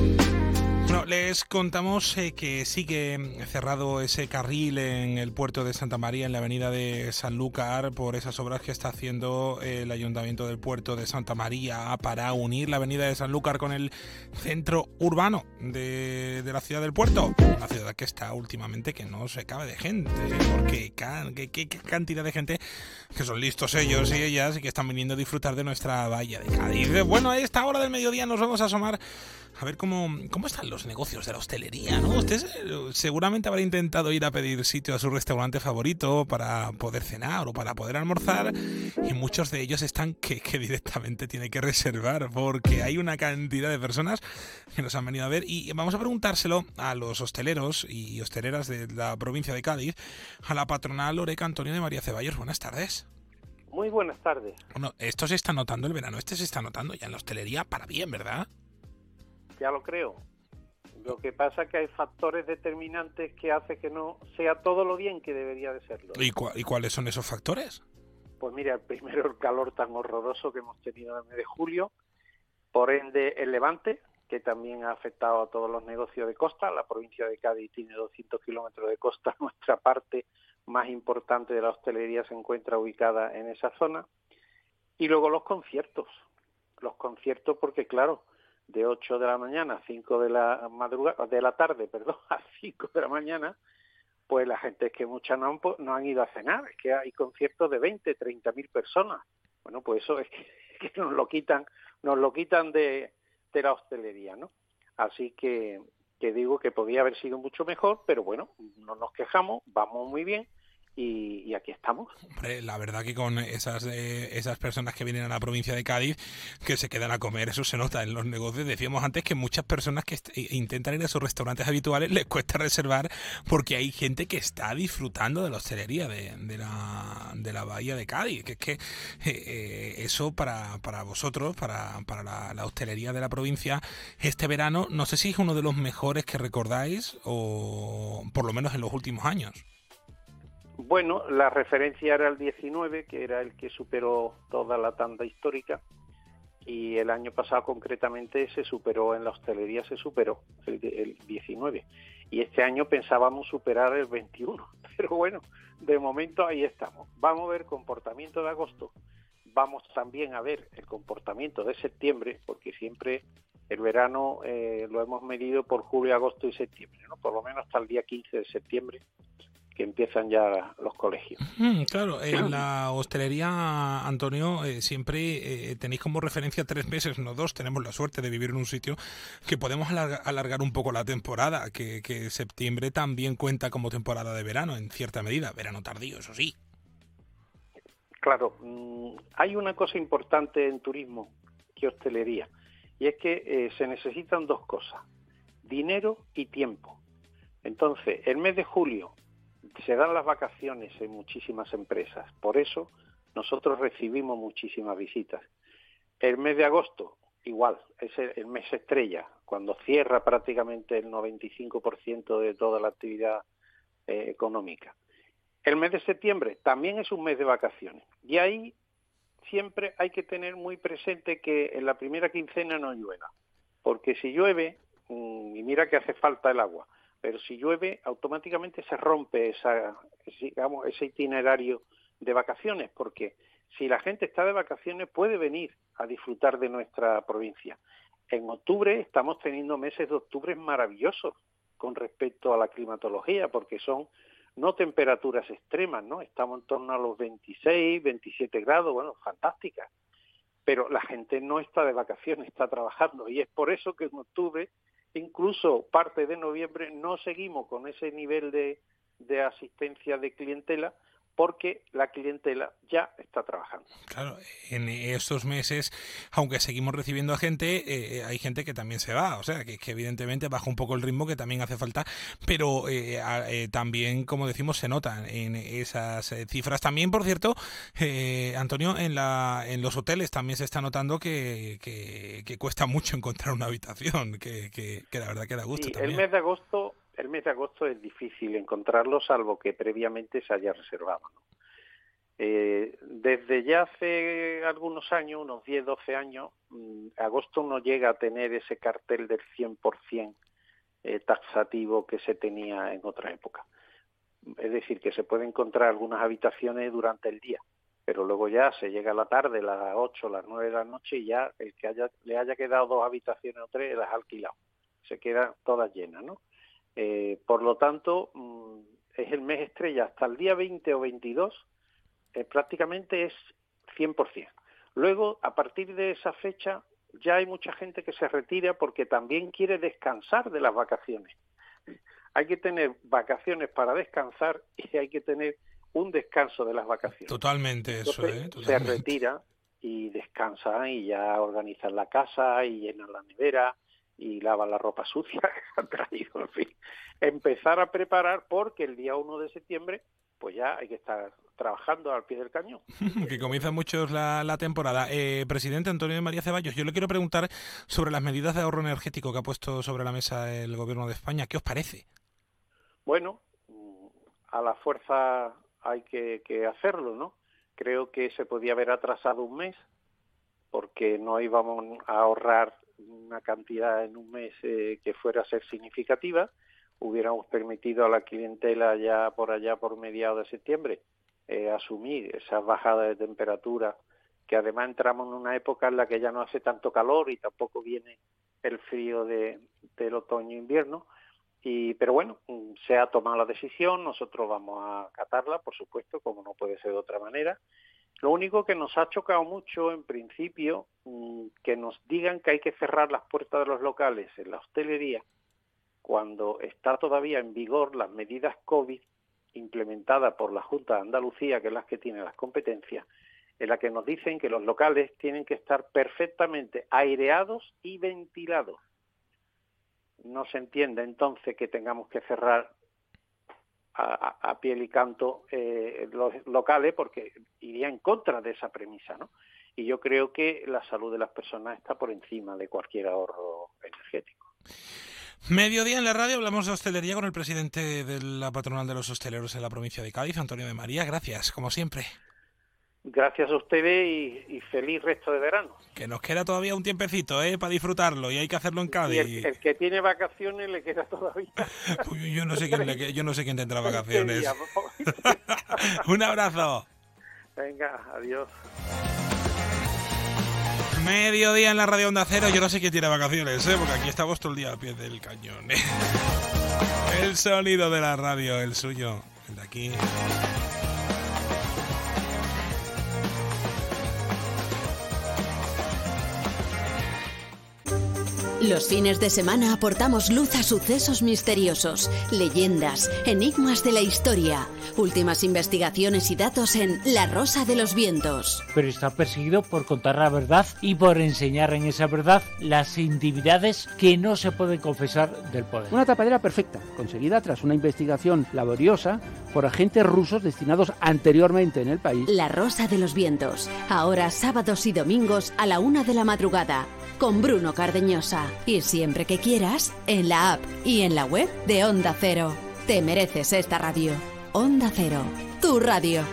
Bueno, les contamos eh, que sigue cerrado ese carril en el puerto de Santa María, en la avenida de Sanlúcar, por esas obras que está haciendo el Ayuntamiento del puerto de Santa María para unir la avenida de Sanlúcar con el centro urbano de, de la ciudad del puerto. Una ciudad que está últimamente que no se cabe de gente, porque qué que, que cantidad de gente que son listos ellos y ellas y que están viniendo a disfrutar de nuestra bahía de Cádiz. Bueno, a esta hora del mediodía nos vamos a asomar a ver cómo, cómo están los negocios de la hostelería, ¿no? Usted seguramente habrá intentado ir a pedir sitio a su restaurante favorito para poder cenar o para poder almorzar, y muchos de ellos están que, que directamente tiene que reservar, porque hay una cantidad de personas que nos han venido a ver, y vamos a preguntárselo a los hosteleros y hosteleras de la provincia de Cádiz, a la patronal Oreca Antonio de María Ceballos. Buenas tardes. Muy buenas tardes. Bueno, esto se está notando el verano, este se está notando ya en la hostelería para bien, ¿verdad? Ya lo creo. Lo que pasa es que hay factores determinantes que hacen que no sea todo lo bien que debería de serlo. ¿Y, cu- ¿Y cuáles son esos factores? Pues mira, el primero, el calor tan horroroso que hemos tenido en el mes de julio, por ende el levante, que también ha afectado a todos los negocios de costa. La provincia de Cádiz tiene doscientos kilómetros de costa, nuestra parte más importante de la hostelería se encuentra ubicada en esa zona. Y luego los conciertos, los conciertos porque claro, de ocho de la mañana a cinco de la madrugada, de la tarde, perdón, a cinco de la mañana, pues la gente es que muchas no han, no han ido a cenar, es que hay conciertos de veinte, treinta mil personas. Bueno, pues eso es que, que nos lo quitan, nos lo quitan de, de la hostelería, ¿no? Así que, que digo que podía haber sido mucho mejor, pero bueno, no nos quejamos, vamos muy bien y, y aquí estamos. Hombre, la verdad que con esas eh, esas personas que vienen a la provincia de Cádiz, que se quedan a comer, eso se nota en los negocios. Decíamos antes que muchas personas que intentan ir a sus restaurantes habituales les cuesta reservar porque hay gente que está disfrutando de la hostelería de, de, la, de la bahía de Cádiz. Que es que eh, eso para, para vosotros, para, para la, la hostelería de la provincia, este verano, no sé si es uno de los mejores que recordáis o por lo menos en los últimos años. Bueno, la referencia era el diecinueve, que era el que superó toda la tanda histórica, y el año pasado concretamente se superó, en la hostelería se superó el, el diecinueve, y este año pensábamos superar el veintiuno, pero bueno, de momento ahí estamos. Vamos a ver comportamiento de agosto, vamos también a ver el comportamiento de septiembre, porque siempre el verano eh, lo hemos medido por julio, agosto y septiembre, ¿no? Por lo menos hasta el día quince de septiembre, que empiezan ya los colegios. Mm, claro, en la hostelería, Antonio, eh, siempre eh, tenéis como referencia tres meses, no dos. Tenemos la suerte de vivir en un sitio que podemos alargar, alargar un poco la temporada, que, que septiembre también cuenta como temporada de verano, en cierta medida, verano tardío, eso sí. Claro, mmm, hay una cosa importante en turismo que hostelería, y es que eh, se necesitan dos cosas, dinero y tiempo. Entonces, el mes de julio se dan las vacaciones en muchísimas empresas, por eso nosotros recibimos muchísimas visitas. El mes de agosto, igual, es el, el mes estrella, cuando cierra prácticamente el noventa y cinco por ciento de toda la actividad eh, económica. El mes de septiembre también es un mes de vacaciones, y ahí siempre hay que tener muy presente que en la primera quincena no llueva, porque si llueve, mmm, y mira que hace falta el agua, pero si llueve, automáticamente se rompe esa, digamos, ese itinerario de vacaciones, porque si la gente está de vacaciones puede venir a disfrutar de nuestra provincia. En octubre estamos teniendo meses de octubre maravillosos con respecto a la climatología, porque son no temperaturas extremas, ¿no? Estamos en torno a los veintiséis, veintisiete grados, bueno, fantásticas. Pero la gente no está de vacaciones, está trabajando, y es por eso que en octubre, incluso parte de noviembre, no seguimos con ese nivel de, de asistencia de clientela, porque la clientela ya está trabajando. Claro, en estos meses, aunque seguimos recibiendo a gente, eh, hay gente que también se va, o sea, que, que evidentemente baja un poco el ritmo, que también hace falta, pero eh, eh, también, como decimos, se notan en esas eh, cifras. También, por cierto, eh, Antonio, en la en los hoteles también se está notando que, que, que cuesta mucho encontrar una habitación, que, que, que la verdad que da gusto sí, también. El mes de agosto... El mes de agosto es difícil encontrarlo, salvo que previamente se haya reservado, ¿no? Eh, desde ya hace algunos años, unos diez, doce años, mmm, agosto no llega a tener ese cartel del cien por ciento eh, taxativo que se tenía en otra época. Es decir, que se puede encontrar algunas habitaciones durante el día, pero luego ya se llega a la tarde, las ocho, las nueve de la noche, y ya el que haya, le haya quedado dos habitaciones o tres las ha alquilado. Se quedan todas llenas, ¿no? Eh, por lo tanto, mmm, es el mes estrella hasta el día veinte o veintidós, eh, prácticamente es cien por ciento. Luego, a partir de esa fecha, ya hay mucha gente que se retira porque también quiere descansar de las vacaciones. Hay que tener vacaciones para descansar y hay que tener un descanso de las vacaciones. Totalmente eso, Entonces, ¿eh? Totalmente. Se retira y descansa y ya organizan la casa y llenan la nevera y lavan la ropa sucia que se han traído, en fin. Empezar a preparar porque el día uno de septiembre pues ya hay que estar trabajando al pie del cañón. Que comienza mucho la, la temporada. Eh, presidente Antonio de María Ceballos, yo le quiero preguntar sobre las medidas de ahorro energético que ha puesto sobre la mesa el Gobierno de España. ¿Qué os parece? Bueno, a la fuerza hay que, que hacerlo, ¿no? Creo que se podía haber atrasado un mes porque no íbamos a ahorrar una cantidad en un mes eh, que fuera a ser significativa. Hubiéramos permitido a la clientela ya por allá por mediados de septiembre eh, asumir esas bajadas de temperatura, que además entramos en una época en la que ya no hace tanto calor y tampoco viene el frío de, del otoño-invierno. Y, pero bueno, se ha tomado la decisión, nosotros vamos a acatarla, por supuesto, como no puede ser de otra manera. Lo único que nos ha chocado mucho, en principio, que nos digan que hay que cerrar las puertas de los locales en la hostelería cuando está todavía en vigor las medidas COVID implementada por la Junta de Andalucía, que es la que tiene las competencias, en la que nos dicen que los locales tienen que estar perfectamente aireados y ventilados. No se entiende entonces que tengamos que cerrar a, a, a piel y canto eh, los locales, porque iría en contra de esa premisa, ¿no? Y yo creo que la salud de las personas está por encima de cualquier ahorro energético. Mediodía en la radio, hablamos de hostelería con el presidente de la patronal de los hosteleros en la provincia de Cádiz, Antonio de María. Gracias, como siempre. Gracias a ustedes y, y feliz resto de verano. Que nos queda todavía un tiempecito, ¿eh? Para disfrutarlo, y hay que hacerlo en Cádiz. Y el, el que tiene vacaciones le queda todavía. Uy, yo no sé quién le, yo no sé quién tendrá vacaciones. Un abrazo. Venga, adiós. Mediodía en la radio Onda Cero. Yo no sé quién tiene vacaciones, ¿eh? Porque aquí estamos todo el día al pie del cañón, ¿eh? El sonido de la radio, el suyo, el de aquí. Los fines de semana aportamos luz a sucesos misteriosos, leyendas, enigmas de la historia, últimas investigaciones y datos en La Rosa de los Vientos. Pero está perseguido por contar la verdad y por enseñar en esa verdad las intimidades que no se pueden confesar del poder. Una tapadera perfecta, conseguida tras una investigación laboriosa por agentes rusos destinados anteriormente en el país. La Rosa de los Vientos, ahora sábados y domingos a la una de la madrugada, con Bruno Cardeñosa. Y siempre que quieras, en la app y en la web de Onda Cero. Te mereces esta radio. Onda Cero, tu radio.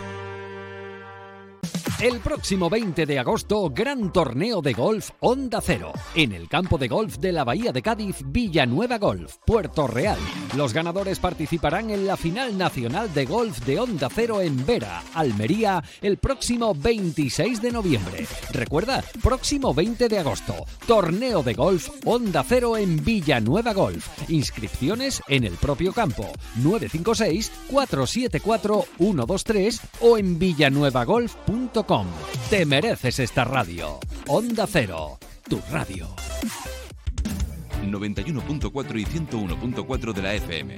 El próximo veinte de agosto, gran torneo de golf Onda Cero, en el campo de golf de la Bahía de Cádiz, Villanueva Golf, Puerto Real. Los ganadores participarán en la final nacional de golf de Onda Cero en Vera, Almería, el próximo veintiséis de noviembre. Recuerda, próximo veinte de agosto, torneo de golf Onda Cero en Villanueva Golf. Inscripciones en el propio campo, nueve cinco seis, cuatro siete cuatro, uno dos tres o en villanuevagolf punto com. Te mereces esta radio. Onda Cero, tu radio. noventa y uno punto cuatro y ciento uno punto cuatro de la F M.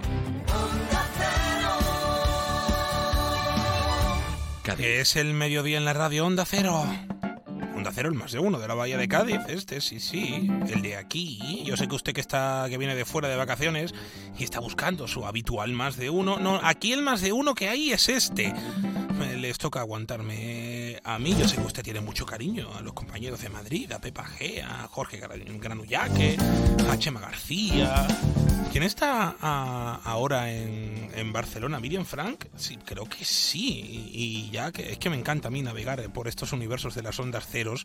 Es el mediodía en la radio Onda Cero. Onda Cero, el más de uno de la Bahía de Cádiz, este, sí, sí, el de aquí. Yo sé que usted que está, que viene de fuera de vacaciones y está buscando su habitual más de uno. No, aquí el más de uno que hay es este. Les toca aguantarme a mí. Yo sé que usted tiene mucho cariño a los compañeros de Madrid, a Pepa G, a Jorge Granullaque, a Chema García. ¿Quién está a, ahora en, en Barcelona? ¿Miriam Frank? Sí, creo que sí. Y, y ya que es que me encanta a mí navegar por estos universos de las ondas ceros.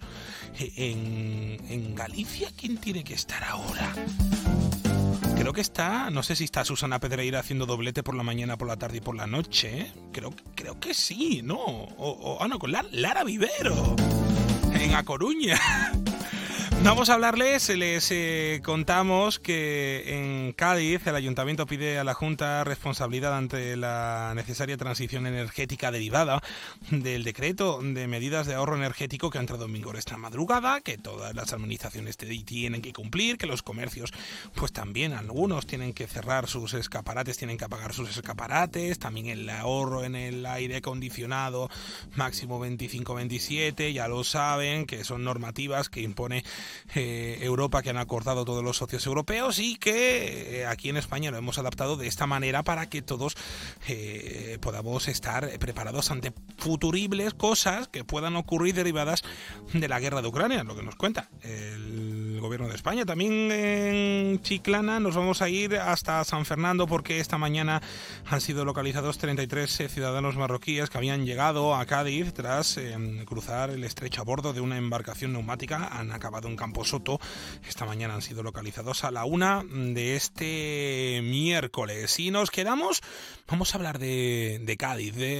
En, en Galicia, ¿quién tiene que estar ahora? Creo que está, no sé si está Susana Pedreira haciendo doblete por la mañana, por la tarde y por la noche. ¿eh? Creo, creo que sí, ¿no? O, o, ah, no, con Lara, Lara Vivero, en A Coruña. Vamos a hablarles, les eh, contamos que en Cádiz el Ayuntamiento pide a la Junta responsabilidad ante la necesaria transición energética derivada del decreto de medidas de ahorro energético que ha entrado en vigor esta madrugada, que todas las administraciones tienen que cumplir, que los comercios, pues también algunos tienen que cerrar sus escaparates, tienen que apagar sus escaparates, también el ahorro en el aire acondicionado máximo veinticinco veintisiete, ya lo saben, que son normativas que impone Eh, Europa, que han acordado todos los socios europeos y que eh, aquí en España lo hemos adaptado de esta manera para que todos eh, podamos estar preparados ante futuribles cosas que puedan ocurrir derivadas de la guerra de Ucrania, lo que nos cuenta el gobierno de España. También en Chiclana nos vamos a ir hasta San Fernando porque esta mañana han sido localizados treinta y tres eh, ciudadanos marroquíes que habían llegado a Cádiz tras eh, cruzar el estrecho a bordo de una embarcación neumática. Han acabado en Camposoto. Esta mañana han sido localizados a la una de este miércoles. Y nos quedamos, vamos a hablar de, de Cádiz, de...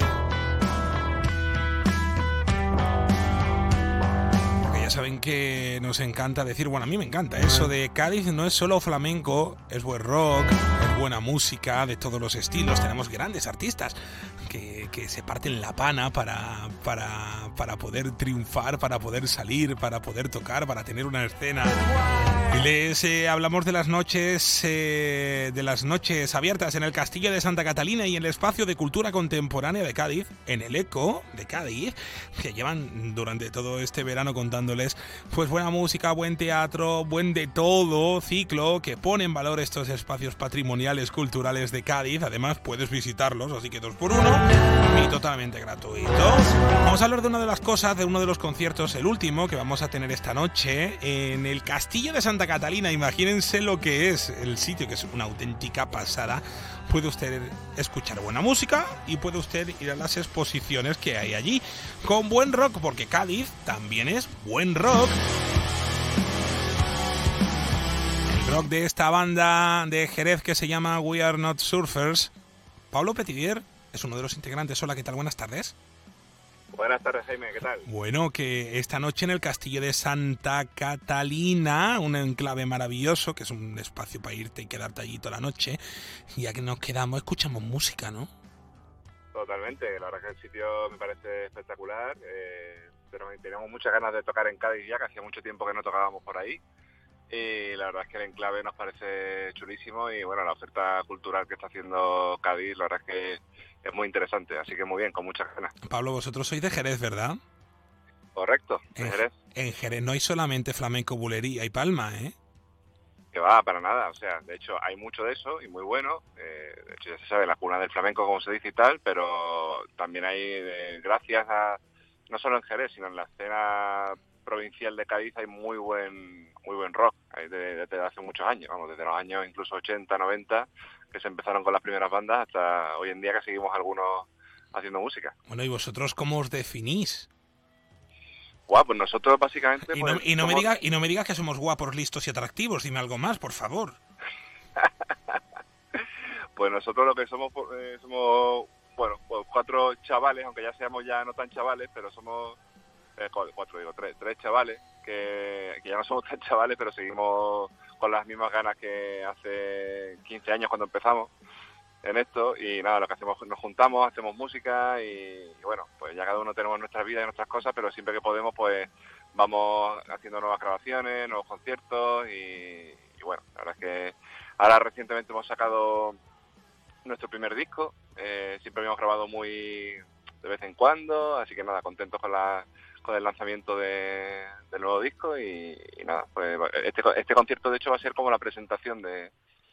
Porque ya saben que nos encanta decir, bueno, a mí me encanta eso de Cádiz, no es solo flamenco, es buen rock, es buena música de todos los estilos, tenemos grandes artistas que que, que se parten la pana para, para, para poder triunfar, para poder salir, para poder tocar, para tener una escena. Y les eh, hablamos de las noches eh, de las noches abiertas en el Castillo de Santa Catalina y en el Espacio de Cultura Contemporánea de Cádiz, en el Eco de Cádiz, que llevan durante todo este verano contándoles pues buena música, buen teatro, buen de todo ciclo que pone en valor estos espacios patrimoniales culturales de Cádiz. Además puedes visitarlos, así que dos por uno y totalmente gratuito. Vamos a hablar de una de las cosas, de uno de los conciertos, el último que vamos a tener esta noche en el Castillo de Santa Catalina. Imagínense lo que es el sitio, que es una auténtica pasada. Puede usted escuchar buena música y puede usted ir a las exposiciones que hay allí con buen rock, porque Cádiz también es buen rock. El rock de esta banda de Jerez que se llama We Are Not Surfers. Pablo Petitvier es uno de los integrantes. Hola, ¿qué tal? Buenas tardes. Buenas tardes, Jaime, ¿qué tal? Bueno, que esta noche en el Castillo de Santa Catalina, un enclave maravilloso, que es un espacio para irte y quedarte allí toda la noche, y ya que nos quedamos, escuchamos música, ¿no? Totalmente, la verdad que el sitio me parece espectacular, eh, pero teníamos muchas ganas de tocar en Cádiz ya, que hacía mucho tiempo que no tocábamos por ahí, y la verdad es que el enclave nos parece chulísimo, y bueno, la oferta cultural que está haciendo Cádiz, la verdad es que es muy interesante, así que muy bien, con muchas ganas. Pablo, vosotros sois de Jerez, ¿verdad? Correcto, de en, Jerez. En Jerez no hay solamente flamenco, bulería y palma, ¿eh? Que va, para nada, o sea, de hecho hay mucho de eso y muy bueno, eh, de hecho ya se sabe, la cuna del flamenco como se dice y tal, pero también hay, eh, gracias a, no solo en Jerez, sino en la escena provincial de Cádiz hay muy buen muy buen rock, desde, desde hace muchos años, vamos, desde los años incluso ochenta, noventa, que se empezaron con las primeras bandas, hasta hoy en día que seguimos algunos haciendo música. Bueno, ¿y vosotros cómo os definís? Guau, pues nosotros básicamente... Y, pues, no, y, no somos... me digas, y no me digas que somos guapos, listos y atractivos, dime algo más, por favor. Pues nosotros lo que somos, eh, somos, bueno, pues cuatro chavales, aunque ya seamos ya no tan chavales, pero somos, eh, cuatro digo, tres, tres chavales, que, que ya no somos tan chavales, pero seguimos con las mismas ganas que hace quince años cuando empezamos en esto, y nada, lo que hacemos, nos juntamos, hacemos música y, y bueno, pues ya cada uno tenemos nuestras vidas y nuestras cosas, pero siempre que podemos pues vamos haciendo nuevas grabaciones, nuevos conciertos y, y bueno, la verdad es que ahora recientemente hemos sacado nuestro primer disco, eh, siempre habíamos grabado muy de vez en cuando, así que nada, contentos con la con el lanzamiento de, del nuevo disco y, y nada, pues este, este concierto de hecho va a ser como la presentación de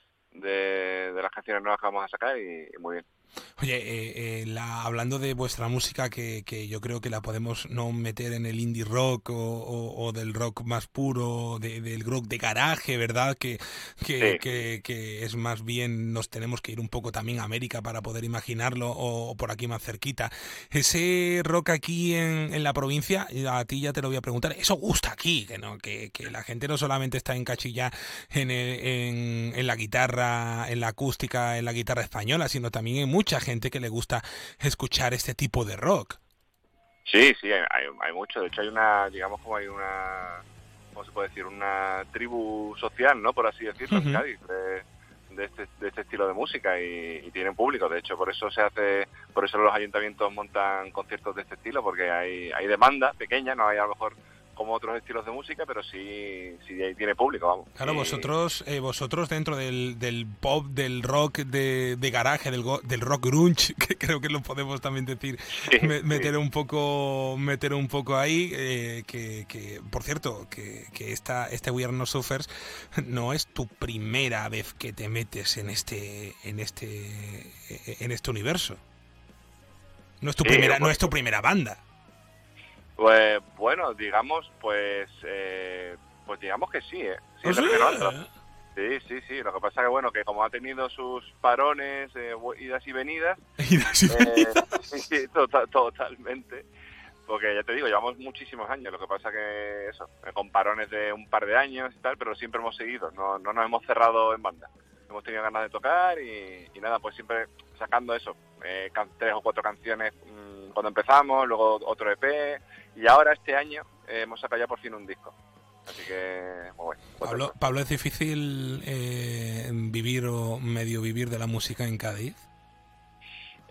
De, de las canciones nuevas que vamos a sacar y, y muy bien. Oye, eh, eh, la, hablando de vuestra música, que, que yo creo que la podemos no meter en el indie rock o, o, o del rock más puro, de, del rock de garaje, ¿verdad? Que, que, sí. que, que es más bien, nos tenemos que ir un poco también a América para poder imaginarlo, o, o por aquí más cerquita. Ese rock aquí en, en la provincia, a ti ya te lo voy a preguntar, ¿eso gusta aquí? Que no, que, que la gente no solamente está encachillada en, en, en la guitarra, en la acústica, en la guitarra española, sino también en mucha gente que le gusta escuchar este tipo de rock. Sí, sí, hay, hay mucho. De hecho, hay una, digamos, como hay una, ¿cómo se puede decir? Una tribu social, ¿no? Por así decirlo, uh-huh. en Cádiz, de, de, este, de este estilo de música y, y tienen público. De hecho, por eso se hace, por eso los ayuntamientos montan conciertos de este estilo, porque hay, hay demanda pequeña, no hay a lo mejor como otros estilos de música, pero sí, sí tiene público, vamos. Claro, y... vosotros eh, vosotros dentro del, del pop, del rock de, de garaje, del, go, del rock grunge, que creo que lo podemos también decir, sí, me, meter sí. un poco meter un poco ahí, eh, que, que, por cierto, que, que esta, este We Are Not Surfers no es tu primera vez que te metes en este en este en este universo. No es tu sí, primera, bueno. no es tu primera banda. Pues bueno, digamos, pues eh, pues digamos que sí, ¿eh? Sí, ¿Oh, sí? sí, sí, sí. Lo que pasa que bueno, que como ha tenido sus parones, eh, idas y venidas, idas y eh, venidas. Sí, total, totalmente. Porque ya te digo, llevamos muchísimos años. Lo que pasa que eso, con parones de un par de años y tal, pero siempre hemos seguido. No, no nos hemos cerrado en banda. Hemos tenido ganas de tocar y, y nada, pues siempre sacando eso, eh, tres o cuatro canciones mmm, cuando empezamos, luego otro E P. Y ahora este año eh, hemos sacado ya por fin un disco. Así que, muy bueno. Pablo, Pablo, ¿es difícil eh, vivir o medio vivir de la música en Cádiz?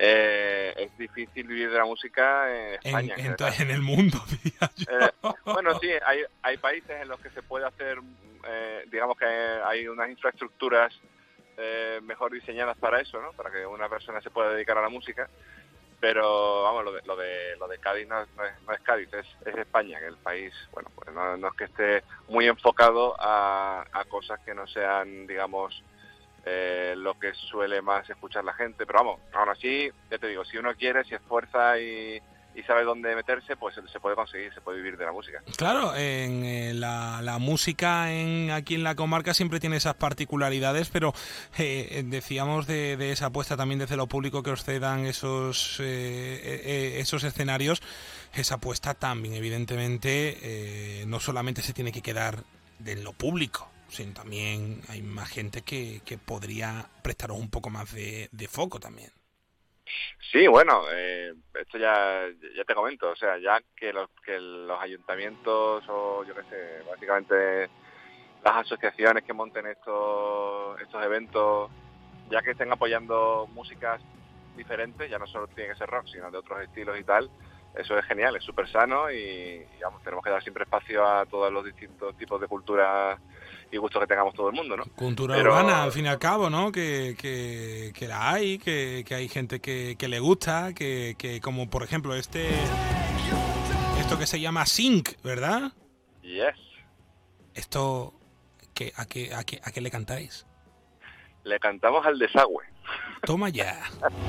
eh, es difícil vivir de la música en España. En, en, en el mundo, diría yo. Eh, bueno, sí, hay, hay países en los que se puede hacer, eh, digamos que hay unas infraestructuras eh, mejor diseñadas para eso, ¿no? Para que una persona se pueda dedicar a la música. Pero, vamos, lo de, lo de, lo de Cádiz no, no, es, no es Cádiz, es, es España, que el país, bueno, pues no, no es que esté muy enfocado a, a cosas que no sean, digamos, eh, lo que suele más escuchar la gente. Pero vamos, aún así, ya te digo, si uno quiere, si esfuerza y, y sabe dónde meterse, pues se puede conseguir, se puede vivir de la música. Claro, en eh, la, la música en aquí en la comarca siempre tiene esas particularidades, pero eh, decíamos de, de esa apuesta también desde lo público que os cedan esos eh, eh, esos escenarios. Esa apuesta también, evidentemente, eh, no solamente se tiene que quedar en lo público, sino también hay más gente que, que podría prestaros un poco más de, de foco también. Sí, bueno, eh, esto ya ya te comento, o sea, ya que los que los ayuntamientos o yo qué sé, básicamente las asociaciones que monten estos estos eventos, ya que estén apoyando músicas diferentes, ya no solo tiene que ser rock, sino de otros estilos y tal, eso es genial, es súper sano y, y vamos, tenemos que dar siempre espacio a todos los distintos tipos de cultura y gustos que tengamos todo el mundo, ¿no? Cultura Pero, urbana, al fin y al cabo, ¿no? Que, que, que la hay, que, que hay gente que, que le gusta, que, que como por ejemplo este esto que se llama Sync, ¿verdad? Yes. Esto, ¿qué, a, qué, a, qué, ¿a qué le cantáis? Le cantamos al desagüe. Toma ya.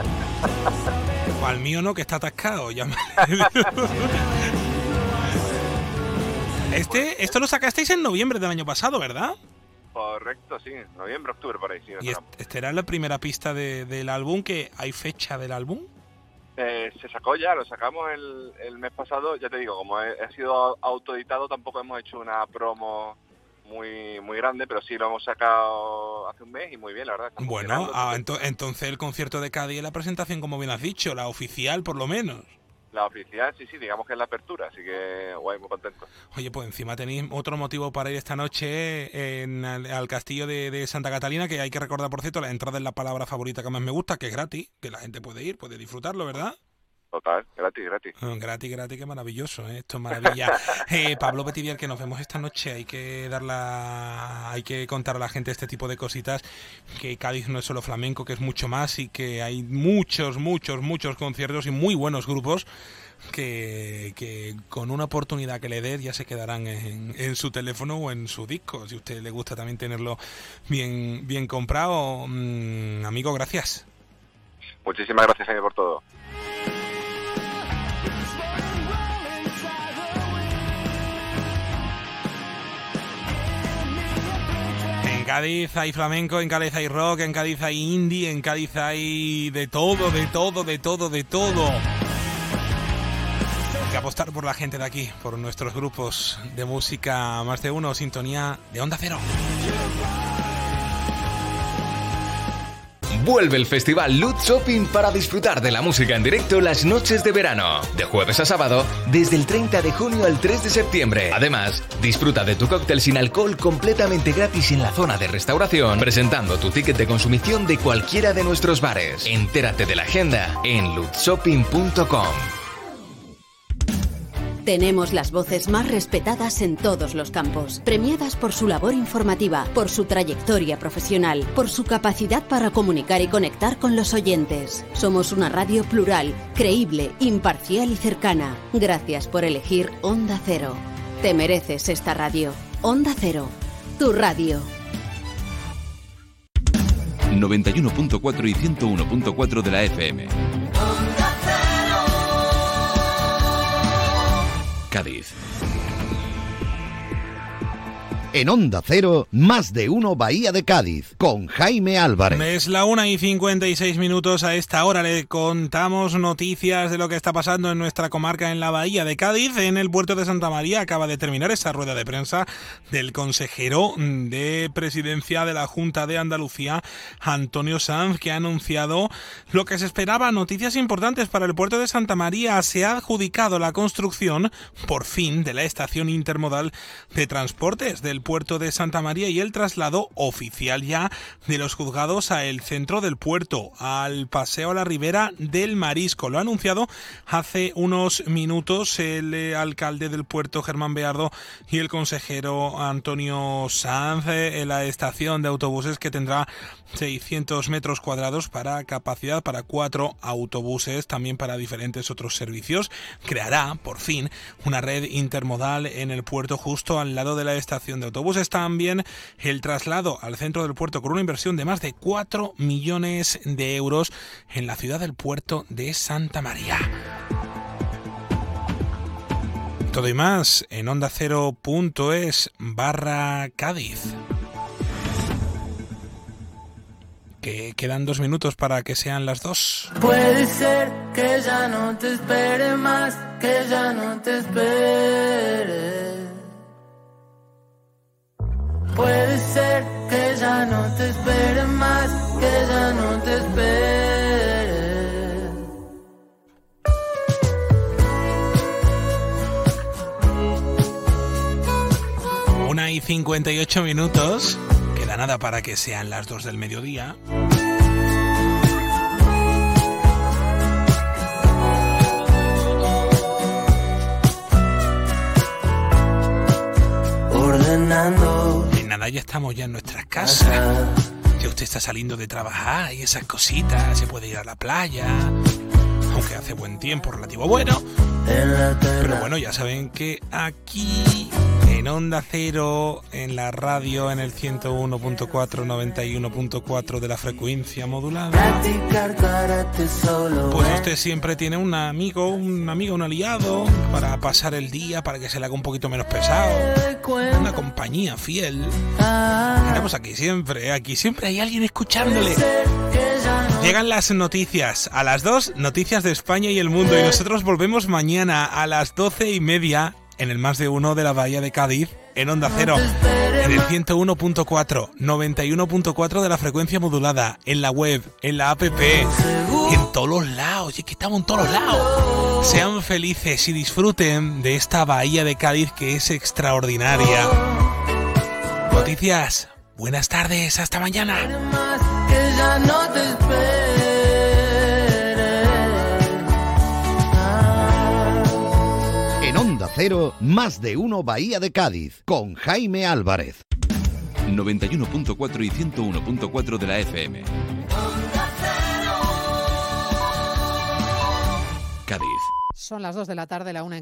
O al mío no, que está atascado. Ya me... Este, esto lo sacasteis en noviembre del año pasado, ¿verdad? Correcto, sí, noviembre, octubre, por ahí. Sí, y este, esta era la primera pista de, del álbum, que ¿hay fecha del álbum? Eh, se sacó ya, lo sacamos el, el mes pasado, ya te digo, como ha sido autoeditado, tampoco hemos hecho una promo muy muy grande, pero sí lo hemos sacado hace un mes y muy bien, la verdad. Bueno, ah, ento, entonces el concierto de Cádiz es la presentación, como bien has dicho, la oficial por lo menos. La oficial, sí, sí, digamos que es la apertura, así que guay, muy contento. Oye, pues encima tenéis otro motivo para ir esta noche en, al, al castillo de, de Santa Catalina, que hay que recordar, por cierto, la entrada es la palabra favorita que más me gusta, que es gratis, que la gente puede ir, puede disfrutarlo, ¿verdad? Total, gratis, gratis. Gratis, gratis, qué maravilloso, ¿eh? Esto es maravilla. eh, Pablo Petivier, que nos vemos esta noche, hay que darla, hay que contar a la gente este tipo de cositas, que Cádiz no es solo flamenco, que es mucho más y que hay muchos, muchos, muchos conciertos y muy buenos grupos que, que con una oportunidad que le des ya se quedarán en, en su teléfono o en su disco, si a usted le gusta también tenerlo bien, bien comprado. Mm, amigo, gracias. Muchísimas gracias, Jaime, por todo. En Cádiz hay flamenco, en Cádiz hay rock, en Cádiz hay indie, en Cádiz hay de todo, de todo, de todo, de todo. Hay que apostar por la gente de aquí, por nuestros grupos de música, más de uno, sintonía de Onda Cero. Vuelve el festival Loot Shopping para disfrutar de la música en directo las noches de verano, de jueves a sábado, desde el treinta de junio al tres de septiembre. Además, disfruta de tu cóctel sin alcohol completamente gratis en la zona de restauración, presentando tu ticket de consumición de cualquiera de nuestros bares. Entérate de la agenda en loot shopping punto com. Tenemos las voces más respetadas en todos los campos, premiadas por su labor informativa, por su trayectoria profesional, por su capacidad para comunicar y conectar con los oyentes. Somos una radio plural, creíble, imparcial y cercana. Gracias por elegir Onda Cero. Te mereces esta radio. Onda Cero, tu radio. noventa y uno punto cuatro y ciento uno punto cuatro de la F M. Cádiz. En Onda Cero, más de uno Bahía de Cádiz, con Jaime Álvarez. Es la una y cincuenta y seis minutos. A esta hora le contamos noticias de lo que está pasando en nuestra comarca, en la Bahía de Cádiz. En el puerto de Santa María acaba de terminar esa rueda de prensa del consejero de Presidencia de la Junta de Andalucía, Antonio Sanz, que ha anunciado lo que se esperaba, noticias importantes para el puerto de Santa María. Se ha adjudicado la construcción, por fin, de la estación intermodal de transportes del puerto de Santa María y el traslado oficial ya de los juzgados a el centro del puerto, al paseo a la ribera del Marisco. Lo ha anunciado hace unos minutos el eh, alcalde del puerto, Germán Beardo, y el consejero Antonio Sanz, eh, en la estación de autobuses que tendrá seiscientos metros cuadrados para capacidad para cuatro autobuses, también para diferentes otros servicios. Creará, por fin, una red intermodal en el puerto justo al lado de la estación de autobuses. También el traslado al centro del puerto con una inversión de más de cuatro millones de euros en la ciudad del puerto de Santa María. Todo y más en onda cero punto es barra Cádiz. Que quedan dos minutos para que sean las dos. Puede ser que ya no te espere más, que ya no te espere. Puede ser que ya no te espere más, que ya no te espere. Una y cincuenta y ocho minutos. Queda nada para que sean las dos del mediodía. Ordenando. En nada, ya estamos ya en nuestras casas. Ya usted está saliendo de trabajar y esas cositas. Se puede ir a la playa. Aunque hace buen tiempo, relativo bueno. Pero bueno, ya saben que aquí en Onda Cero, en la radio, en el ciento uno punto cuatro, noventa y uno punto cuatro de la frecuencia modulada, pues usted siempre tiene un amigo, un amigo, un aliado para pasar el día, para que se le haga un poquito menos pesado, una compañía fiel. Estamos aquí siempre, aquí siempre hay alguien escuchándole. Llegan las noticias, a las dos, noticias de España y el mundo, y nosotros volvemos mañana a las doce y media en el Más de Uno de la Bahía de Cádiz, en Onda Cero, en el ciento uno punto cuatro, noventa y uno punto cuatro de la frecuencia modulada, en la web, en la app, en todos los lados, y es que estamos en todos los lados. Sean felices y disfruten de esta Bahía de Cádiz que es extraordinaria. Noticias, buenas tardes, hasta mañana. Que ya no te espere. En Onda Cero, Más de Uno Bahía de Cádiz, con Jaime Álvarez. noventa y uno punto cuatro y ciento uno punto cuatro de la F M. Cádiz. Son las dos de la tarde, la una en